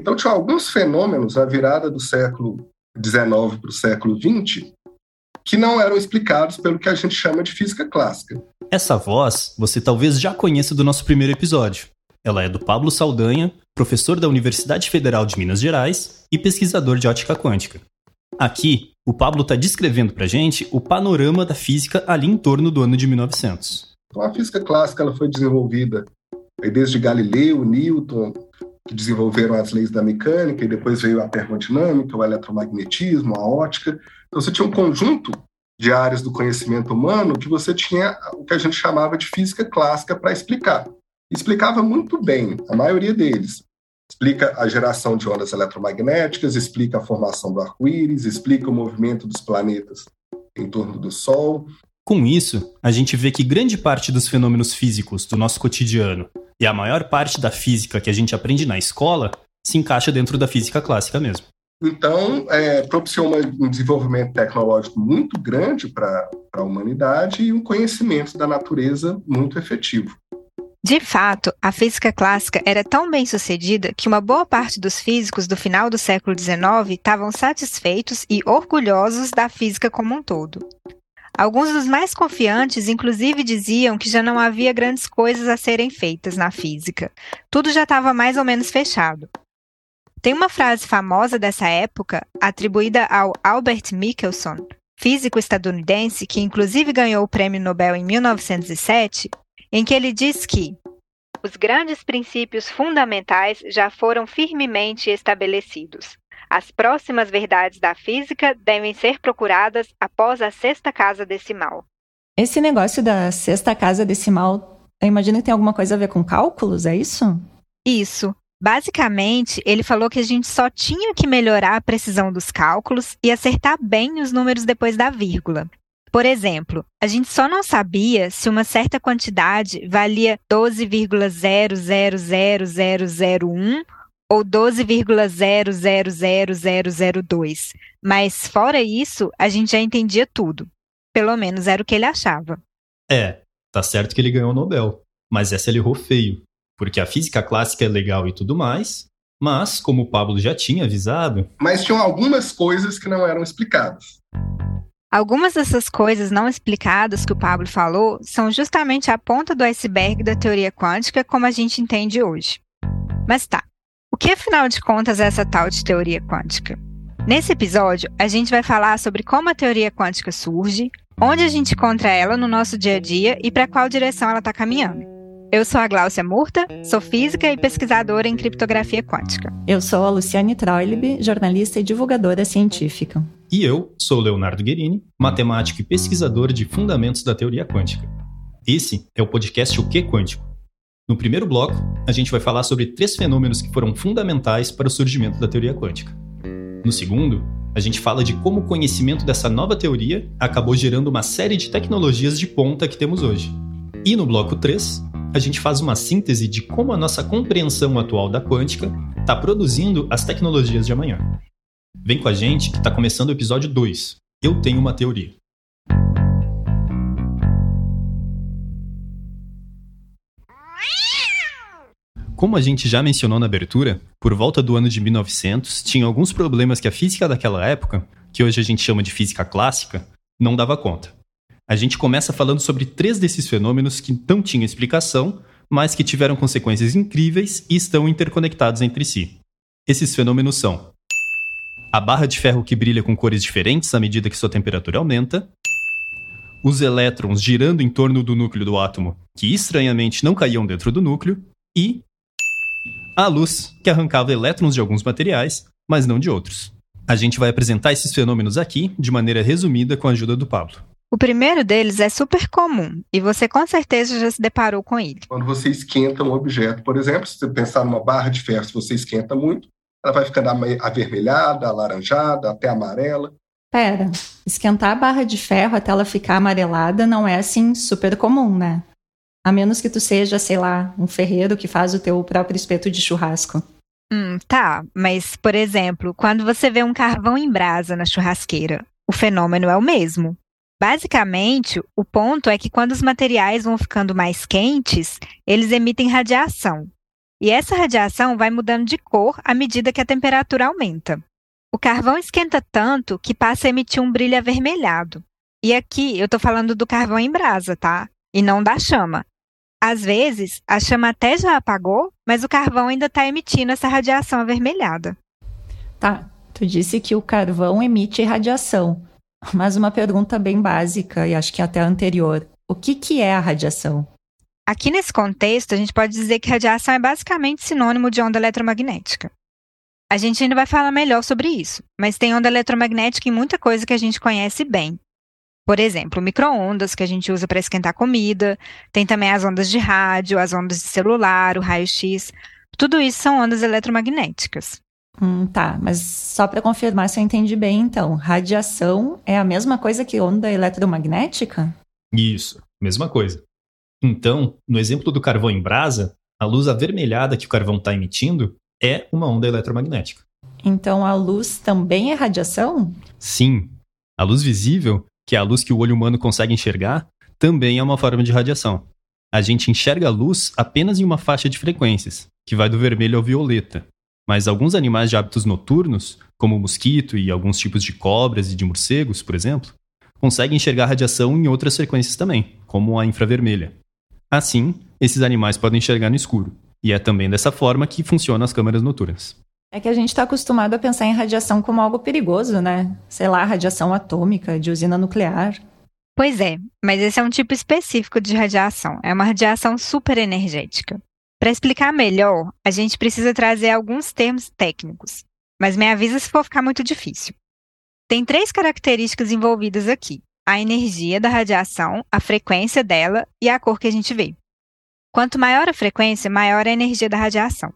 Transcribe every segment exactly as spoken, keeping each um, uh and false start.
Então, tinha alguns fenômenos na virada do século dezenove para o século vinte que não eram explicados pelo que a gente chama de física clássica. Essa voz você talvez já conheça do nosso primeiro episódio. Ela é do Pablo Saldanha, professor da Universidade Federal de Minas Gerais e pesquisador de ótica quântica. Aqui, o Pablo está descrevendo para a gente o panorama da física ali em torno do ano de mil e novecentos. Então, a física clássica ela foi desenvolvida aí desde Galileu, Newton, que desenvolveram as leis da mecânica, e depois veio a termodinâmica, o eletromagnetismo, a ótica. Então, você tinha um conjunto de áreas do conhecimento humano que você tinha o que a gente chamava de física clássica para explicar. Explicava muito bem, a maioria deles. Explica a geração de ondas eletromagnéticas, explica a formação do arco-íris, explica o movimento dos planetas em torno do Sol. Com isso, a gente vê que grande parte dos fenômenos físicos do nosso cotidiano e a maior parte da física que a gente aprende na escola se encaixa dentro da física clássica mesmo. Então, é, propiciou uma, um desenvolvimento tecnológico muito grande para a humanidade e um conhecimento da natureza muito efetivo. De fato, a física clássica era tão bem sucedida que uma boa parte dos físicos do final do século dezenove estavam satisfeitos e orgulhosos da física como um todo. Alguns dos mais confiantes, inclusive, diziam que já não havia grandes coisas a serem feitas na física. Tudo já estava mais ou menos fechado. Tem uma frase famosa dessa época, atribuída ao Albert Michelson, físico estadunidense, que inclusive ganhou o Prêmio Nobel em mil novecentos e sete, em que ele diz que os grandes princípios fundamentais já foram firmemente estabelecidos. As próximas verdades da física devem ser procuradas após a sexta casa decimal. Esse negócio da sexta casa decimal, eu imagino que tem alguma coisa a ver com cálculos, é isso? Isso. Basicamente, ele falou que a gente só tinha que melhorar a precisão dos cálculos e acertar bem os números depois da vírgula. Por exemplo, a gente só não sabia se uma certa quantidade valia doze vírgula zero zero zero zero zero um ou doze vírgula zero zero zero zero zero dois. Mas, fora isso, a gente já entendia tudo. Pelo menos era o que ele achava. É, tá certo que ele ganhou o Nobel, mas essa ele errou feio. Porque a física clássica é legal e tudo mais, mas, como o Pablo já tinha avisado... Mas tinham algumas coisas que não eram explicadas. Algumas dessas coisas não explicadas que o Pablo falou são justamente a ponta do iceberg da teoria quântica como a gente entende hoje. Mas tá, o que afinal de contas é essa tal de teoria quântica? Nesse episódio, a gente vai falar sobre como a teoria quântica surge, onde a gente encontra ela no nosso dia a dia e para qual direção ela está caminhando. Eu sou a Gláucia Murta, sou física e pesquisadora em criptografia quântica. Eu sou a Luciane Troilib, jornalista e divulgadora científica. E eu sou o Leonardo Guerini, matemático e pesquisador de fundamentos da teoria quântica. Esse é o podcast O Que Quântico. No primeiro bloco, a gente vai falar sobre três fenômenos que foram fundamentais para o surgimento da teoria quântica. No segundo, a gente fala de como o conhecimento dessa nova teoria acabou gerando uma série de tecnologias de ponta que temos hoje. E no bloco três, a gente faz uma síntese de como a nossa compreensão atual da quântica está produzindo as tecnologias de amanhã. Vem com a gente que está começando o episódio dois. Eu tenho uma teoria. Como a gente já mencionou na abertura, por volta do ano de mil e novecentos, tinha alguns problemas que a física daquela época, que hoje a gente chama de física clássica, não dava conta. A gente começa falando sobre três desses fenômenos que não tinham explicação, mas que tiveram consequências incríveis e estão interconectados entre si. Esses fenômenos são a barra de ferro que brilha com cores diferentes à medida que sua temperatura aumenta, os elétrons girando em torno do núcleo do átomo, que estranhamente não caíam dentro do núcleo, e a luz, que arrancava elétrons de alguns materiais, mas não de outros. A gente vai apresentar esses fenômenos aqui de maneira resumida com a ajuda do Pablo. O primeiro deles é super comum, e você com certeza já se deparou com ele. Quando você esquenta um objeto, por exemplo, se você pensar numa barra de ferro, se você esquenta muito, ela vai ficando avermelhada, alaranjada, até amarela. Pera, esquentar a barra de ferro até ela ficar amarelada não é assim super comum, né? A menos que tu seja, sei lá, um ferreiro que faz o teu próprio espeto de churrasco. Hum, tá, mas, por exemplo, quando você vê um carvão em brasa na churrasqueira, o fenômeno é o mesmo. Basicamente, o ponto é que quando os materiais vão ficando mais quentes, eles emitem radiação. e essa radiação vai mudando de cor à medida que a temperatura aumenta. O carvão esquenta tanto que passa a emitir um brilho avermelhado. E aqui eu estou falando do carvão em brasa, tá? E não da chama. Às vezes, a chama até já apagou, mas o carvão ainda está emitindo essa radiação avermelhada. Tá, tu disse que o carvão emite radiação, mas uma pergunta bem básica e acho que até anterior. O que, que é a radiação? Aqui nesse contexto, a gente pode dizer que radiação é basicamente sinônimo de onda eletromagnética. A gente ainda vai falar melhor sobre isso, mas tem onda eletromagnética em muita coisa que a gente conhece bem. Por exemplo, micro-ondas que a gente usa para esquentar comida, tem também as ondas de rádio, as ondas de celular, o raio-x. Tudo isso são ondas eletromagnéticas. Hum, tá, mas só para confirmar se eu entendi bem, então, radiação é a mesma coisa que onda eletromagnética? Isso, mesma coisa. Então, no exemplo do carvão em brasa, a luz avermelhada que o carvão está emitindo é uma onda eletromagnética. Então a luz também é radiação? Sim. A luz visível, que é a luz que o olho humano consegue enxergar, também é uma forma de radiação. A gente enxerga a luz apenas em uma faixa de frequências, que vai do vermelho ao violeta. Mas alguns animais de hábitos noturnos, como o mosquito e alguns tipos de cobras e de morcegos, por exemplo, conseguem enxergar radiação em outras frequências também, como a infravermelha. Assim, esses animais podem enxergar no escuro. E é também dessa forma que funcionam as câmeras noturnas. É que a gente está acostumado a pensar em radiação como algo perigoso, né? Sei lá, radiação atômica, de usina nuclear. Pois é, mas esse é um tipo específico de radiação. É uma radiação superenergética. Para explicar melhor, a gente precisa trazer alguns termos técnicos. Mas me avisa se for ficar muito difícil. Tem três características envolvidas aqui. A energia da radiação, a frequência dela e a cor que a gente vê. Quanto maior a frequência, maior a energia da radiação.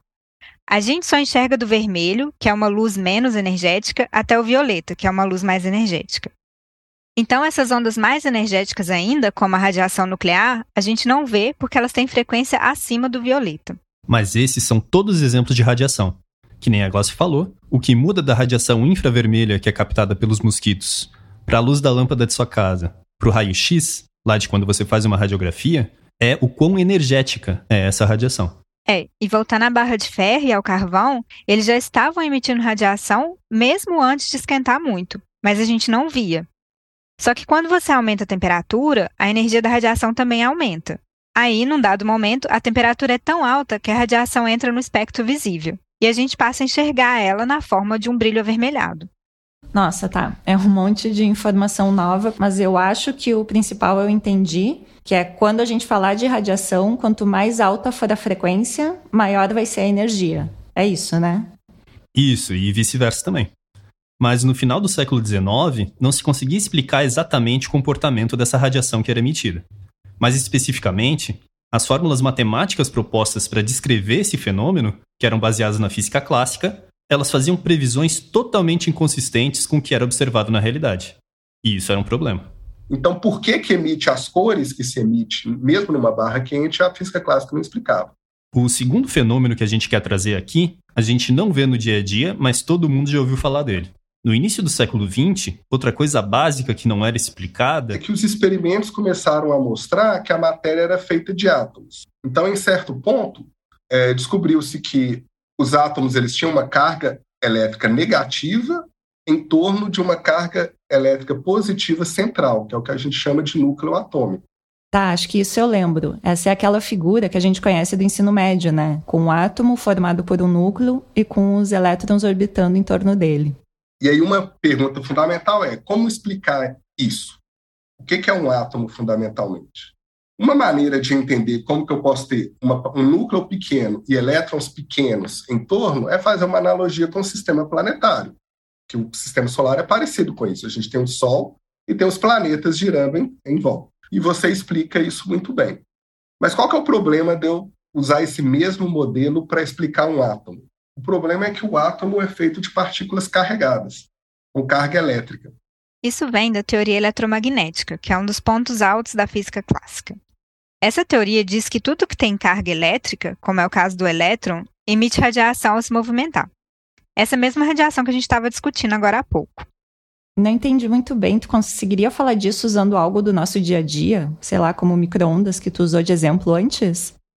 A gente só enxerga do vermelho, que é uma luz menos energética, até o violeta, que é uma luz mais energética. Então, essas ondas mais energéticas ainda, como a radiação nuclear, a gente não vê porque elas têm frequência acima do violeta. Mas esses são todos exemplos de radiação. Que nem a Glaucia falou, o que muda da radiação infravermelha, que é captada pelos mosquitos, para a luz da lâmpada de sua casa, para o raio-x, lá de quando você faz uma radiografia, é o quão energética é essa radiação. É, e voltando à barra de ferro e ao carvão, eles já estavam emitindo radiação mesmo antes de esquentar muito, mas a gente não via. Só que quando você aumenta a temperatura, a energia da radiação também aumenta. Aí, num dado momento, a temperatura é tão alta que a radiação entra no espectro visível, e a gente passa a enxergar ela na forma de um brilho avermelhado. Nossa, tá. É um monte de informação nova, mas eu acho que o principal eu entendi, que é quando a gente falar de radiação, quanto mais alta for a frequência, maior vai ser a energia. É isso, né? Isso, e vice-versa também. Mas no final do século dezenove, não se conseguia explicar exatamente o comportamento dessa radiação que era emitida. Mais especificamente, as fórmulas matemáticas propostas para descrever esse fenômeno, que eram baseadas na física clássica, elas faziam previsões totalmente inconsistentes com o que era observado na realidade. E isso era um problema. Então, por que que emite as cores que se emite, mesmo numa barra quente, a física clássica não explicava? O segundo fenômeno que a gente quer trazer aqui, a gente não vê no dia a dia, mas todo mundo já ouviu falar dele. No início do século vinte, outra coisa básica que não era explicada... é que os experimentos começaram a mostrar que a matéria era feita de átomos. Então, em certo ponto, é, descobriu-se que os átomos eles tinham uma carga elétrica negativa em torno de uma carga elétrica positiva central, que é o que a gente chama de núcleo atômico. Tá, acho que isso eu lembro. Essa é aquela figura que a gente conhece do ensino médio, né? Com um átomo formado por um núcleo e com os elétrons orbitando em torno dele. E aí uma pergunta fundamental é, como explicar isso? O que é um átomo fundamentalmente? Uma maneira de entender como que eu posso ter uma, um núcleo pequeno e elétrons pequenos em torno é fazer uma analogia com o sistema planetário, que o sistema solar é parecido com isso. A gente tem o Sol e tem os planetas girando em, em volta. E você explica isso muito bem. Mas qual que é o problema de eu usar esse mesmo modelo para explicar um átomo? O problema é que o átomo é feito de partículas carregadas, com carga elétrica. Isso vem da teoria eletromagnética, que é um dos pontos altos da física clássica. Essa teoria diz que tudo que tem carga elétrica, como é o caso do elétron, emite radiação ao se movimentar. Essa mesma radiação que a gente estava discutindo agora há pouco. Não entendi muito bem. Tu conseguiria falar disso usando algo do nosso dia a dia? Sei lá, como micro-ondas que tu usou de exemplo antes?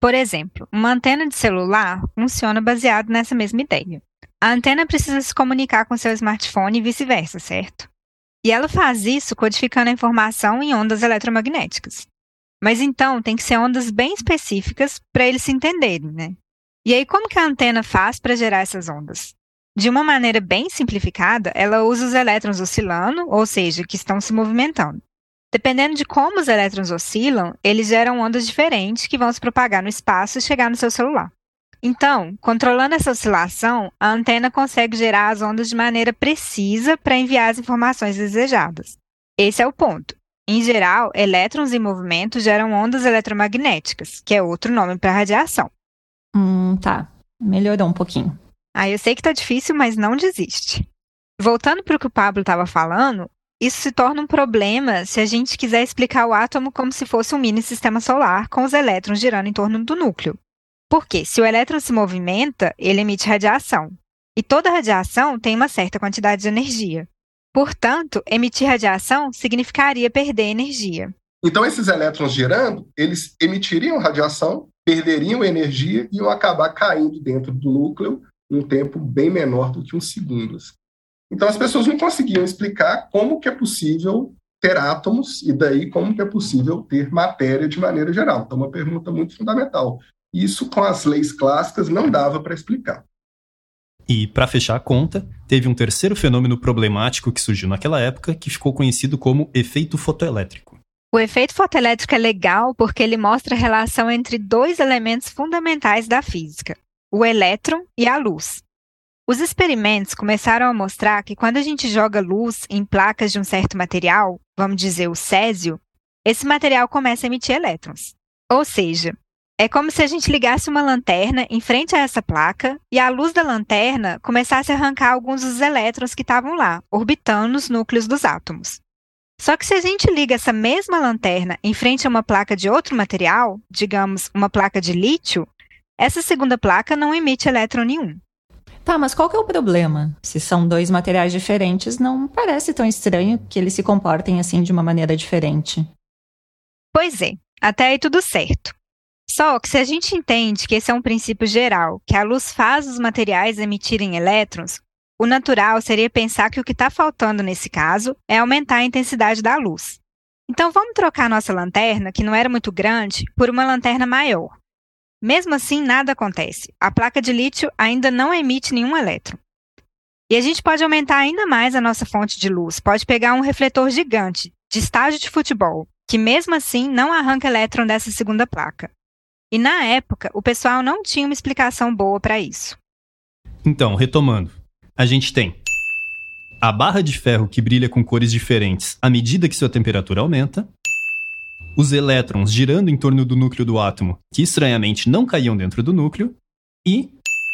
Por exemplo, uma antena de celular funciona baseado nessa mesma ideia. A antena precisa se comunicar com seu smartphone e vice-versa, certo? E ela faz isso codificando a informação em ondas eletromagnéticas. Mas então tem que ser ondas bem específicas para eles se entenderem, né? E aí como que a antena faz para gerar essas ondas? De uma maneira bem simplificada, ela usa os elétrons oscilando, ou seja, que estão se movimentando. Dependendo de como os elétrons oscilam, eles geram ondas diferentes que vão se propagar no espaço e chegar no seu celular. Então, controlando essa oscilação, a antena consegue gerar as ondas de maneira precisa para enviar as informações desejadas. Esse é o ponto. Em geral, elétrons em movimento geram ondas eletromagnéticas, que é outro nome para radiação. Hum, tá. Melhorou um pouquinho. Ah, eu sei que tá difícil, mas não desiste. Voltando para o que o Pablo estava falando, isso se torna um problema se a gente quiser explicar o átomo como se fosse um mini sistema solar com os elétrons girando em torno do núcleo. Porque se o elétron se movimenta, ele emite radiação. E toda radiação tem uma certa quantidade de energia. Portanto, emitir radiação significaria perder energia. Então, esses elétrons girando, eles emitiriam radiação, perderiam energia e iam acabar caindo dentro do núcleo em um tempo bem menor do que uns segundos. Então, as pessoas não conseguiam explicar como que é possível ter átomos e daí como que é possível ter matéria de maneira geral. Então, uma pergunta muito fundamental. Isso, com as leis clássicas, não dava para explicar. E, para fechar a conta, teve um terceiro fenômeno problemático que surgiu naquela época, que ficou conhecido como efeito fotoelétrico. O efeito fotoelétrico é legal porque ele mostra a relação entre dois elementos fundamentais da física, o elétron e a luz. Os experimentos começaram a mostrar que quando a gente joga luz em placas de um certo material, vamos dizer o césio, esse material começa a emitir elétrons. Ou seja, é como se a gente ligasse uma lanterna em frente a essa placa e a luz da lanterna começasse a arrancar alguns dos elétrons que estavam lá, orbitando nos núcleos dos átomos. Só que se a gente liga essa mesma lanterna em frente a uma placa de outro material, digamos uma placa de lítio, essa segunda placa não emite elétron nenhum. Tá, mas qual que é o problema? Se são dois materiais diferentes, não parece tão estranho que eles se comportem assim de uma maneira diferente. Pois é, até aí tudo certo. Só que se a gente entende que esse é um princípio geral, que a luz faz os materiais emitirem elétrons, o natural seria pensar que o que está faltando nesse caso é aumentar a intensidade da luz. Então vamos trocar nossa lanterna, que não era muito grande, por uma lanterna maior. Mesmo assim, nada acontece. A placa de lítio ainda não emite nenhum elétron. E a gente pode aumentar ainda mais a nossa fonte de luz. Pode pegar um refletor gigante, de estádio de futebol, que mesmo assim não arranca elétron dessa segunda placa. E na época, o pessoal não tinha uma explicação boa para isso. Então, retomando, a gente tem a barra de ferro que brilha com cores diferentes à medida que sua temperatura aumenta, os elétrons girando em torno do núcleo do átomo, que estranhamente não caíam dentro do núcleo, e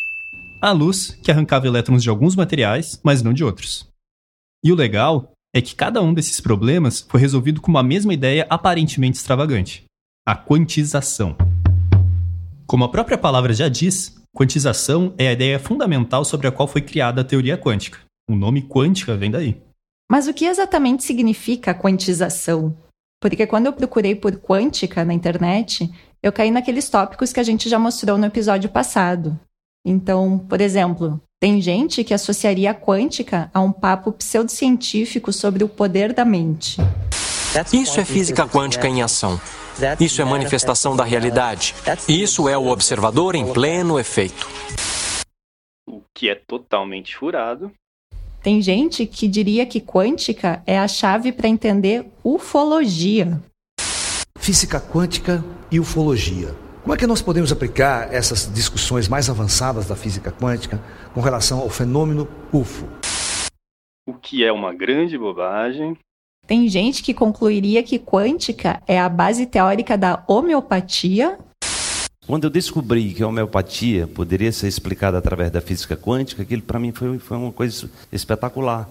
a luz, que arrancava elétrons de alguns materiais, mas não de outros. E o legal é que cada um desses problemas foi resolvido com uma mesma ideia aparentemente extravagante: a quantização. Como a própria palavra já diz, quantização é a ideia fundamental sobre a qual foi criada a teoria quântica. O nome quântica vem daí. Mas o que exatamente significa quantização? Porque quando eu procurei por quântica na internet, eu caí naqueles tópicos que a gente já mostrou no episódio passado. Então, por exemplo, tem gente que associaria a quântica a um papo pseudocientífico sobre o poder da mente. Isso é física quântica em ação. Isso é manifestação da realidade. Isso é o observador em pleno efeito. O que é totalmente furado. Tem gente que diria que quântica é a chave para entender ufologia. Física quântica e ufologia. Como é que nós podemos aplicar essas discussões mais avançadas da física quântica com relação ao fenômeno U F O? O que é uma grande bobagem. Tem gente que concluiria que quântica é a base teórica da homeopatia. Quando eu descobri que a homeopatia poderia ser explicada através da física quântica, aquilo para mim foi, foi uma coisa espetacular.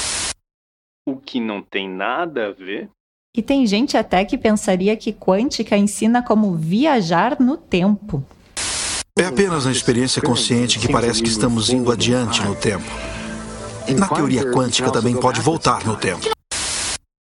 O que não tem nada a ver. E tem gente até que pensaria que quântica ensina como viajar no tempo. É apenas uma experiência consciente que parece que estamos indo adiante no tempo. Na teoria quântica também pode voltar no tempo.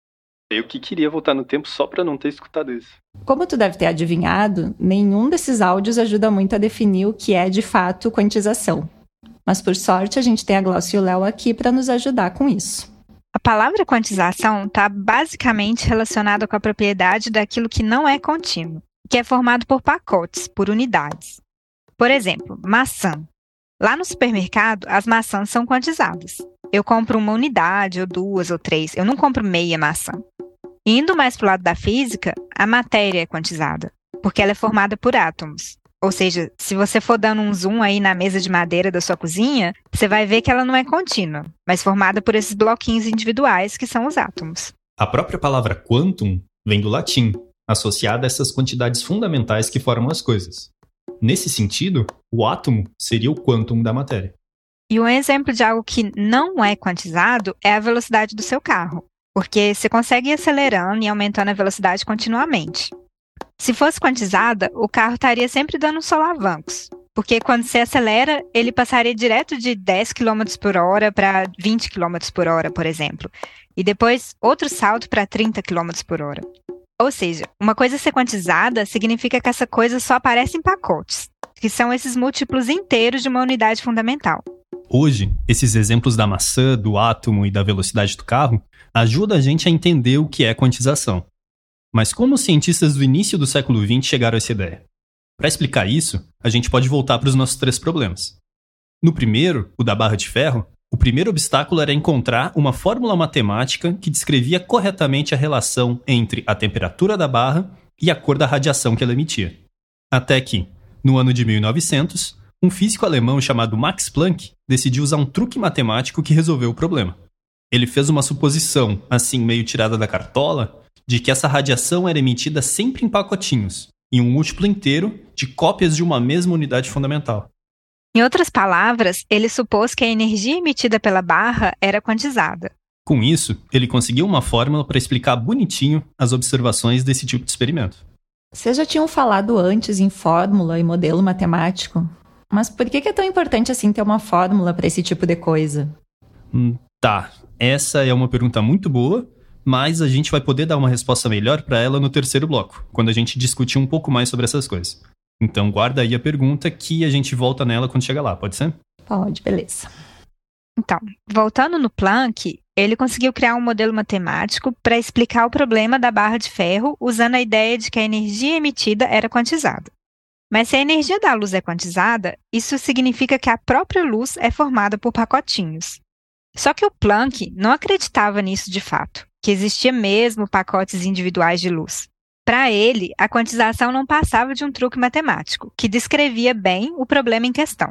Eu que queria voltar no tempo só para não ter escutado isso. Como tu deve ter adivinhado, nenhum desses áudios ajuda muito a definir o que é de fato quantização. Mas por sorte a gente tem a Glaucia e o Léo aqui para nos ajudar com isso. A palavra quantização está basicamente relacionada com a propriedade daquilo que não é contínuo, que é formado por pacotes, por unidades. Por exemplo, maçã. Lá no supermercado, as maçãs são quantizadas. Eu compro uma unidade, ou duas, ou três. Eu não compro meia maçã. Indo mais para o lado da física, a matéria é quantizada, porque ela é formada por átomos. Ou seja, se você for dando um zoom aí na mesa de madeira da sua cozinha, você vai ver que ela não é contínua, mas formada por esses bloquinhos individuais que são os átomos. A própria palavra quantum vem do latim, associada a essas quantidades fundamentais que formam as coisas. Nesse sentido, o átomo seria o quantum da matéria. E um exemplo de algo que não é quantizado é a velocidade do seu carro, porque você consegue ir acelerando e aumentando a velocidade continuamente. Se fosse quantizada, o carro estaria sempre dando uns solavancos, porque quando você acelera, ele passaria direto de dez quilômetros por hora para vinte quilômetros por hora, por exemplo, e depois outro salto para trinta quilômetros por hora. Ou seja, uma coisa ser quantizada significa que essa coisa só aparece em pacotes, que são esses múltiplos inteiros de uma unidade fundamental. Hoje, esses exemplos da maçã, do átomo e da velocidade do carro ajudam a gente a entender o que é quantização. Mas como os cientistas do início do século vinte chegaram a essa ideia? Para explicar isso, a gente pode voltar para os nossos três problemas. No primeiro, o da barra de ferro, o primeiro obstáculo era encontrar uma fórmula matemática que descrevia corretamente a relação entre a temperatura da barra e a cor da radiação que ela emitia. Até que, no ano de mil e novecentos, um físico alemão chamado Max Planck decidiu usar um truque matemático que resolveu o problema. Ele fez uma suposição, assim meio tirada da cartola, de que essa radiação era emitida sempre em pacotinhos, em um múltiplo inteiro de cópias de uma mesma unidade fundamental. Em outras palavras, ele supôs que a energia emitida pela barra era quantizada. Com isso, ele conseguiu uma fórmula para explicar bonitinho as observações desse tipo de experimento. Vocês já tinham falado antes em fórmula e modelo matemático, mas por que é tão importante assim ter uma fórmula para esse tipo de coisa? Hum, tá, essa é uma pergunta muito boa, mas a gente vai poder dar uma resposta melhor para ela no terceiro bloco, quando a gente discutir um pouco mais sobre essas coisas. Então guarda aí a pergunta que a gente volta nela quando chegar lá, pode ser? Pode, beleza. Então, voltando no Planck, ele conseguiu criar um modelo matemático para explicar o problema da barra de ferro usando a ideia de que a energia emitida era quantizada. Mas se a energia da luz é quantizada, isso significa que a própria luz é formada por pacotinhos. Só que o Planck não acreditava nisso de fato, que existia mesmo pacotes individuais de luz. Para ele, a quantização não passava de um truque matemático, que descrevia bem o problema em questão.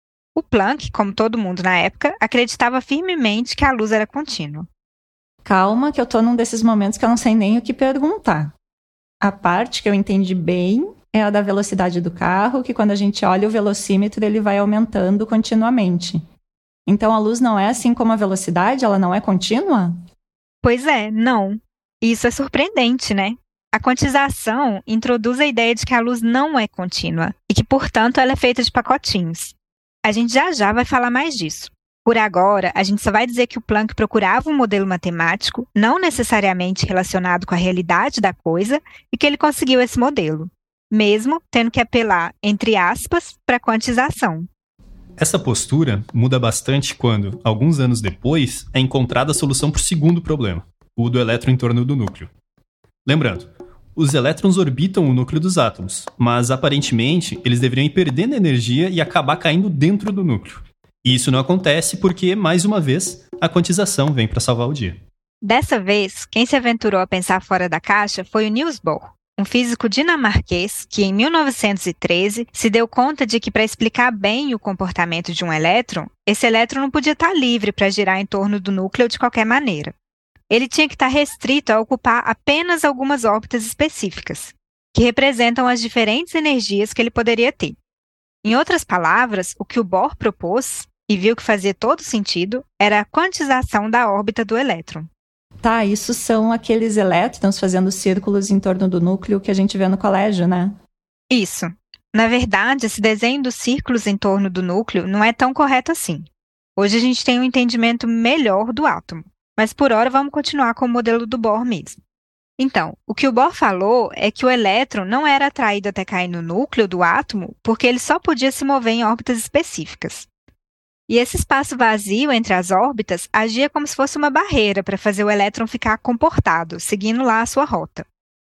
O Planck, como todo mundo na época, acreditava firmemente que a luz era contínua. Calma, que eu tô num desses momentos que eu não sei nem o que perguntar. A parte que eu entendi bem é a da velocidade do carro, que quando a gente olha o velocímetro, ele vai aumentando continuamente. Então a luz não é assim como a velocidade? Ela não é contínua? Pois é, não. Isso é surpreendente, né? A quantização introduz a ideia de que a luz não é contínua e que, portanto, ela é feita de pacotinhos. A gente já já vai falar mais disso. Por agora, a gente só vai dizer que o Planck procurava um modelo matemático, não necessariamente relacionado com a realidade da coisa, e que ele conseguiu esse modelo, mesmo tendo que apelar, entre aspas, para a quantização. Essa postura muda bastante quando, alguns anos depois, é encontrada a solução para o segundo problema, o do elétron em torno do núcleo. Lembrando, os elétrons orbitam o núcleo dos átomos, mas aparentemente eles deveriam ir perdendo energia e acabar caindo dentro do núcleo. E isso não acontece porque, mais uma vez, a quantização vem para salvar o dia. Dessa vez, quem se aventurou a pensar fora da caixa foi o Niels Bohr, um físico dinamarquês que, em mil novecentos e treze, se deu conta de que, para explicar bem o comportamento de um elétron, esse elétron não podia estar livre para girar em torno do núcleo de qualquer maneira. Ele tinha que estar restrito a ocupar apenas algumas órbitas específicas, que representam as diferentes energias que ele poderia ter. Em outras palavras, o que o Bohr propôs, e viu que fazia todo sentido, era a quantização da órbita do elétron. Tá, isso são aqueles elétrons fazendo círculos em torno do núcleo que a gente vê no colégio, né? Isso. Na verdade, esse desenho dos círculos em torno do núcleo não é tão correto assim. Hoje a gente tem um entendimento melhor do átomo. mas por hora vamos continuar com o modelo do Bohr mesmo. Então, o que o Bohr falou é que o elétron não era atraído até cair no núcleo do átomo porque ele só podia se mover em órbitas específicas. E esse espaço vazio entre as órbitas agia como se fosse uma barreira para fazer o elétron ficar comportado, seguindo lá a sua rota.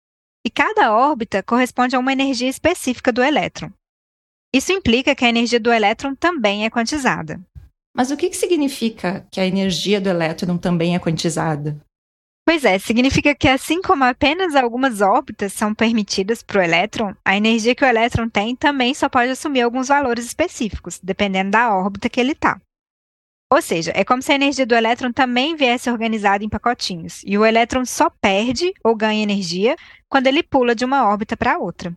E cada órbita corresponde a uma energia específica do elétron. Isso implica que a energia do elétron também é quantizada. Mas o que, que significa que a energia do elétron também é quantizada? Pois é, significa que assim como apenas algumas órbitas são permitidas para o elétron, a energia que o elétron tem também só pode assumir alguns valores específicos, dependendo da órbita que ele está. Ou seja, é como se a energia do elétron também viesse organizada em pacotinhos, e o elétron só perde ou ganha energia quando ele pula de uma órbita para outra.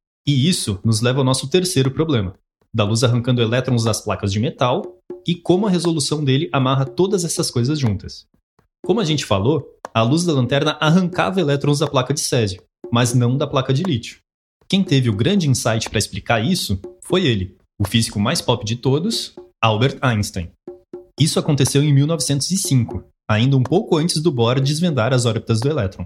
E isso nos leva ao nosso terceiro problema, da luz arrancando elétrons das placas de metal e como a resolução dele amarra todas essas coisas juntas. Como a gente falou, a luz da lanterna arrancava elétrons da placa de césio, mas não da placa de lítio. Quem teve o grande insight para explicar isso foi ele, o físico mais pop de todos, Albert Einstein. Isso aconteceu em mil novecentos e cinco, ainda um pouco antes do Bohr desvendar as órbitas do elétron.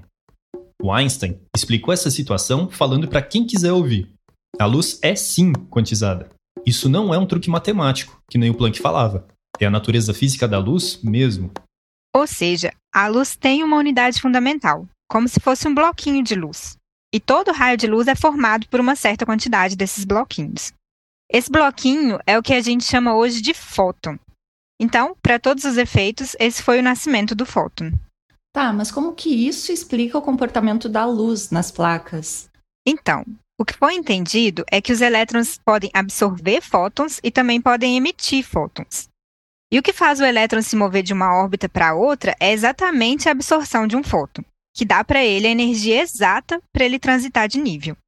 O Einstein explicou essa situação falando para quem quiser ouvir. A luz é sim quantizada. Isso não é um truque matemático, que nem o Planck falava. É a natureza física da luz mesmo. Ou seja, a luz tem uma unidade fundamental, como se fosse um bloquinho de luz. E todo raio de luz é formado por uma certa quantidade desses bloquinhos. Esse bloquinho é o que a gente chama hoje de fóton. Então, para todos os efeitos, esse foi o nascimento do fóton. Tá, mas como que isso explica o comportamento da luz nas placas? Então, o que foi entendido é que os elétrons podem absorver fótons e também podem emitir fótons. E o que faz o elétron se mover de uma órbita para outra é exatamente a absorção de um fóton, que dá para ele a energia exata para ele transitar de nível.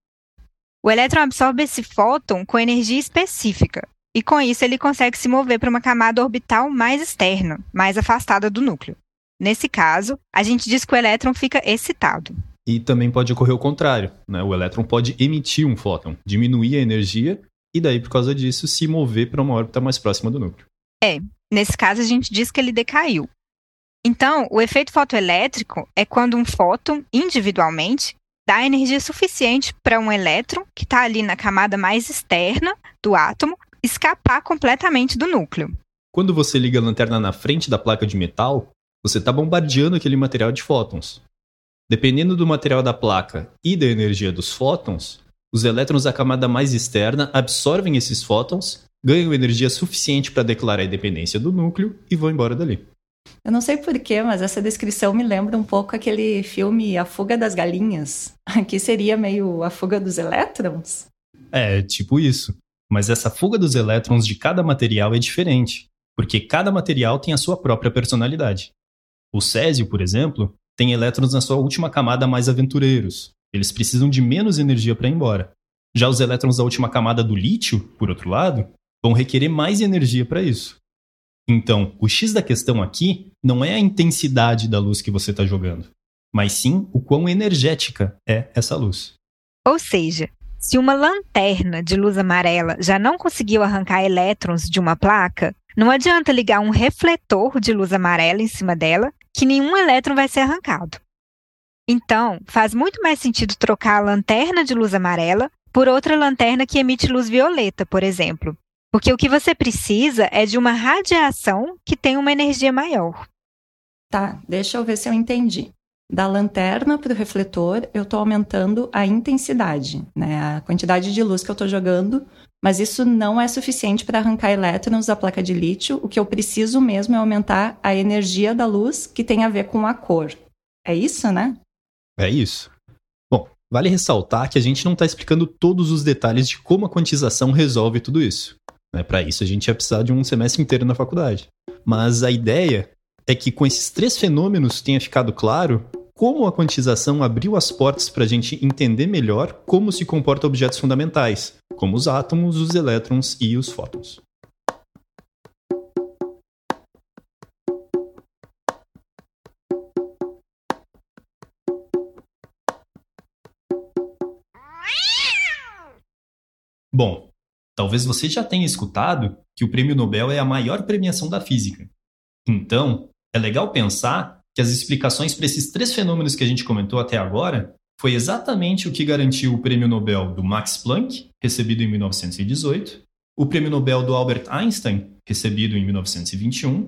O elétron absorve esse fóton com energia específica, e com isso ele consegue se mover para uma camada orbital mais externa, mais afastada do núcleo. Nesse caso, a gente diz que o elétron fica excitado. E também pode ocorrer o contrário, né? O elétron pode emitir um fóton, diminuir a energia, e daí, por causa disso, se mover para uma órbita mais próxima do núcleo. É. Nesse caso, a gente diz que ele decaiu. Então, o efeito fotoelétrico é quando um fóton, individualmente, dá energia suficiente para um elétron, que está ali na camada mais externa do átomo, escapar completamente do núcleo. Quando você liga a lanterna na frente da placa de metal, você está bombardeando aquele material de fótons. Dependendo do material da placa e da energia dos fótons, os elétrons da camada mais externa absorvem esses fótons, ganham energia suficiente para declarar a independência do núcleo e vão embora dali. Eu não sei porquê, mas essa descrição me lembra um pouco aquele filme A Fuga das Galinhas, que seria meio a fuga dos elétrons. É, tipo isso. Mas essa fuga dos elétrons de cada material é diferente, porque cada material tem a sua própria personalidade. O césio, por exemplo, tem elétrons na sua última camada mais aventureiros. Eles precisam de menos energia para ir embora. Já os elétrons da última camada do lítio, por outro lado, vão requerer mais energia para isso. Então, o X da questão aqui não é a intensidade da luz que você está jogando, mas sim o quão energética é essa luz. Ou seja, se uma lanterna de luz amarela já não conseguiu arrancar elétrons de uma placa, não adianta ligar um refletor de luz amarela em cima dela, que nenhum elétron vai ser arrancado. Então, faz muito mais sentido trocar a lanterna de luz amarela por outra lanterna que emite luz violeta, por exemplo. Porque o que você precisa é de uma radiação que tem uma energia maior. Tá, deixa eu ver se eu entendi. Da lanterna para o refletor, eu estou aumentando a intensidade, né? A quantidade de luz que eu estou jogando, mas isso não é suficiente para arrancar elétrons da placa de lítio. O que eu preciso mesmo é aumentar a energia da luz que tem a ver com a cor. É isso, né? É isso. Bom, vale ressaltar que a gente não está explicando todos os detalhes de como a quantização resolve tudo isso. Né? Para isso, a gente ia precisar de um semestre inteiro na faculdade. Mas a ideia é que com esses três fenômenos tenha ficado claro como a quantização abriu as portas para a gente entender melhor como se comportam objetos fundamentais, como os átomos, os elétrons e os fótons. Bom, talvez você já tenha escutado que o Prêmio Nobel é a maior premiação da física. Então, é legal pensar que as explicações para esses três fenômenos que a gente comentou até agora foi exatamente o que garantiu o prêmio Nobel do Max Planck, recebido em mil novecentos e dezoito, o prêmio Nobel do Albert Einstein, recebido em mil novecentos e vinte e um,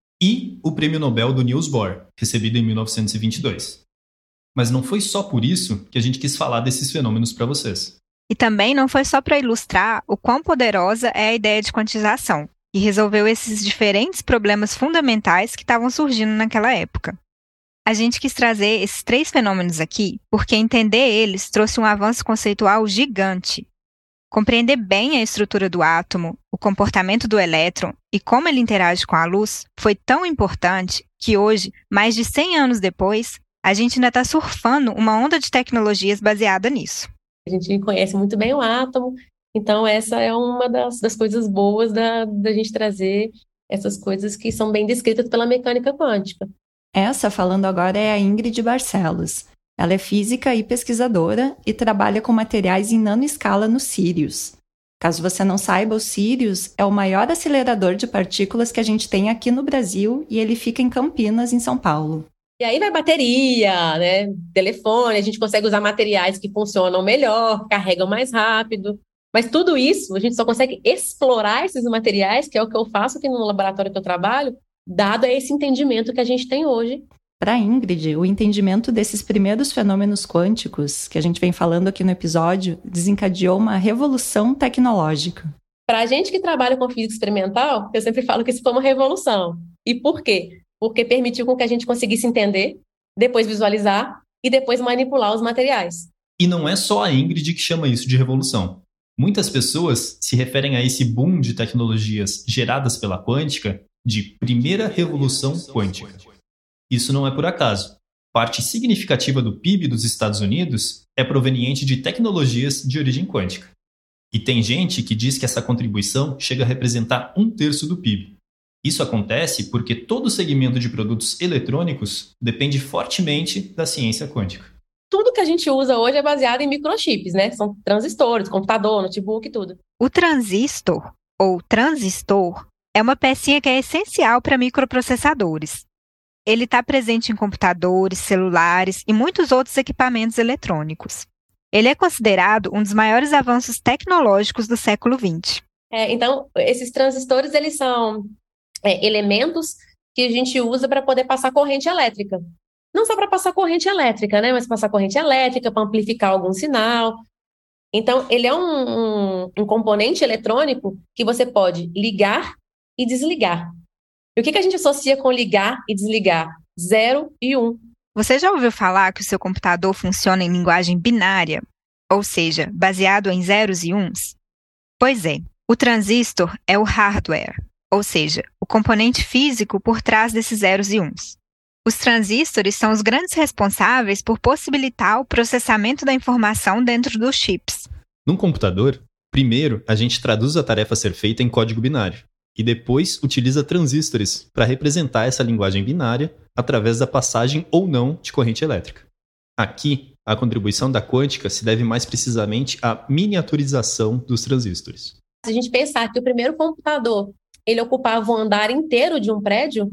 e o prêmio Nobel do Niels Bohr, recebido em mil novecentos e vinte e dois. Mas não foi só por isso que a gente quis falar desses fenômenos para vocês. E também não foi só para ilustrar o quão poderosa é a ideia de quantização, que resolveu esses diferentes problemas fundamentais que estavam surgindo naquela época. A gente quis trazer esses três fenômenos aqui porque entender eles trouxe um avanço conceitual gigante. Compreender bem a estrutura do átomo, o comportamento do elétron e como ele interage com a luz foi tão importante que hoje, mais de cem anos depois, a gente ainda está surfando uma onda de tecnologias baseada nisso. A gente conhece muito bem o átomo, então essa é uma das, das coisas boas da, da gente trazer essas coisas que são bem descritas pela mecânica quântica. Essa, falando agora, é a Ingrid Barcelos. Ela é física e pesquisadora e trabalha com materiais em nanoescala no Sirius. Caso você não saiba, o Sirius é o maior acelerador de partículas que a gente tem aqui no Brasil e ele fica em Campinas, em São Paulo. E aí vai bateria, né? Telefone, a gente consegue usar materiais que funcionam melhor, carregam mais rápido. Mas tudo isso, a gente só consegue explorar esses materiais, que é o que eu faço aqui no laboratório que eu trabalho, dado esse entendimento que a gente tem hoje. Para Ingrid, o entendimento desses primeiros fenômenos quânticos, que a gente vem falando aqui no episódio, desencadeou uma revolução tecnológica. Para a gente que trabalha com física experimental, eu sempre falo que isso foi uma revolução. E por quê? Porque permitiu com que a gente conseguisse entender, depois visualizar e depois manipular os materiais. E não é só a Ingrid que chama isso de revolução. Muitas pessoas se referem a esse boom de tecnologias geradas pela quântica de primeira revolução quântica. Isso não é por acaso. Parte significativa do P I B dos Estados Unidos é proveniente de tecnologias de origem quântica. E tem gente que diz que essa contribuição chega a representar um terço do P I B. Isso acontece porque todo o segmento de produtos eletrônicos depende fortemente da ciência quântica. Tudo que a gente usa hoje é baseado em microchips, né? São transistores, computador, notebook e tudo. O transistor, ou transistor, é uma pecinha que é essencial para microprocessadores. Ele está presente em computadores, celulares e muitos outros equipamentos eletrônicos. Ele é considerado um dos maiores avanços tecnológicos do século vinte. É, então, esses transistores, eles são é, elementos que a gente usa para poder passar corrente elétrica. Não só para passar corrente elétrica, né? Mas passar corrente elétrica, para amplificar algum sinal. Então, ele é um, um, um componente eletrônico que você pode ligar e desligar. E o que, que a gente associa com ligar e desligar? Zero e um. Você já ouviu falar que o seu computador funciona em linguagem binária? Ou seja, baseado em zeros e uns? Pois é, o transistor é o hardware, ou seja, o componente físico por trás desses zeros e uns. Os transistores são os grandes responsáveis por possibilitar o processamento da informação dentro dos chips. Num computador, primeiro a gente traduz a tarefa a ser feita em código binário. E depois utiliza transistores para representar essa linguagem binária através da passagem ou não de corrente elétrica. Aqui, a contribuição da quântica se deve mais precisamente à miniaturização dos transistores. Se a gente pensar que o primeiro computador ele ocupava um andar inteiro de um prédio,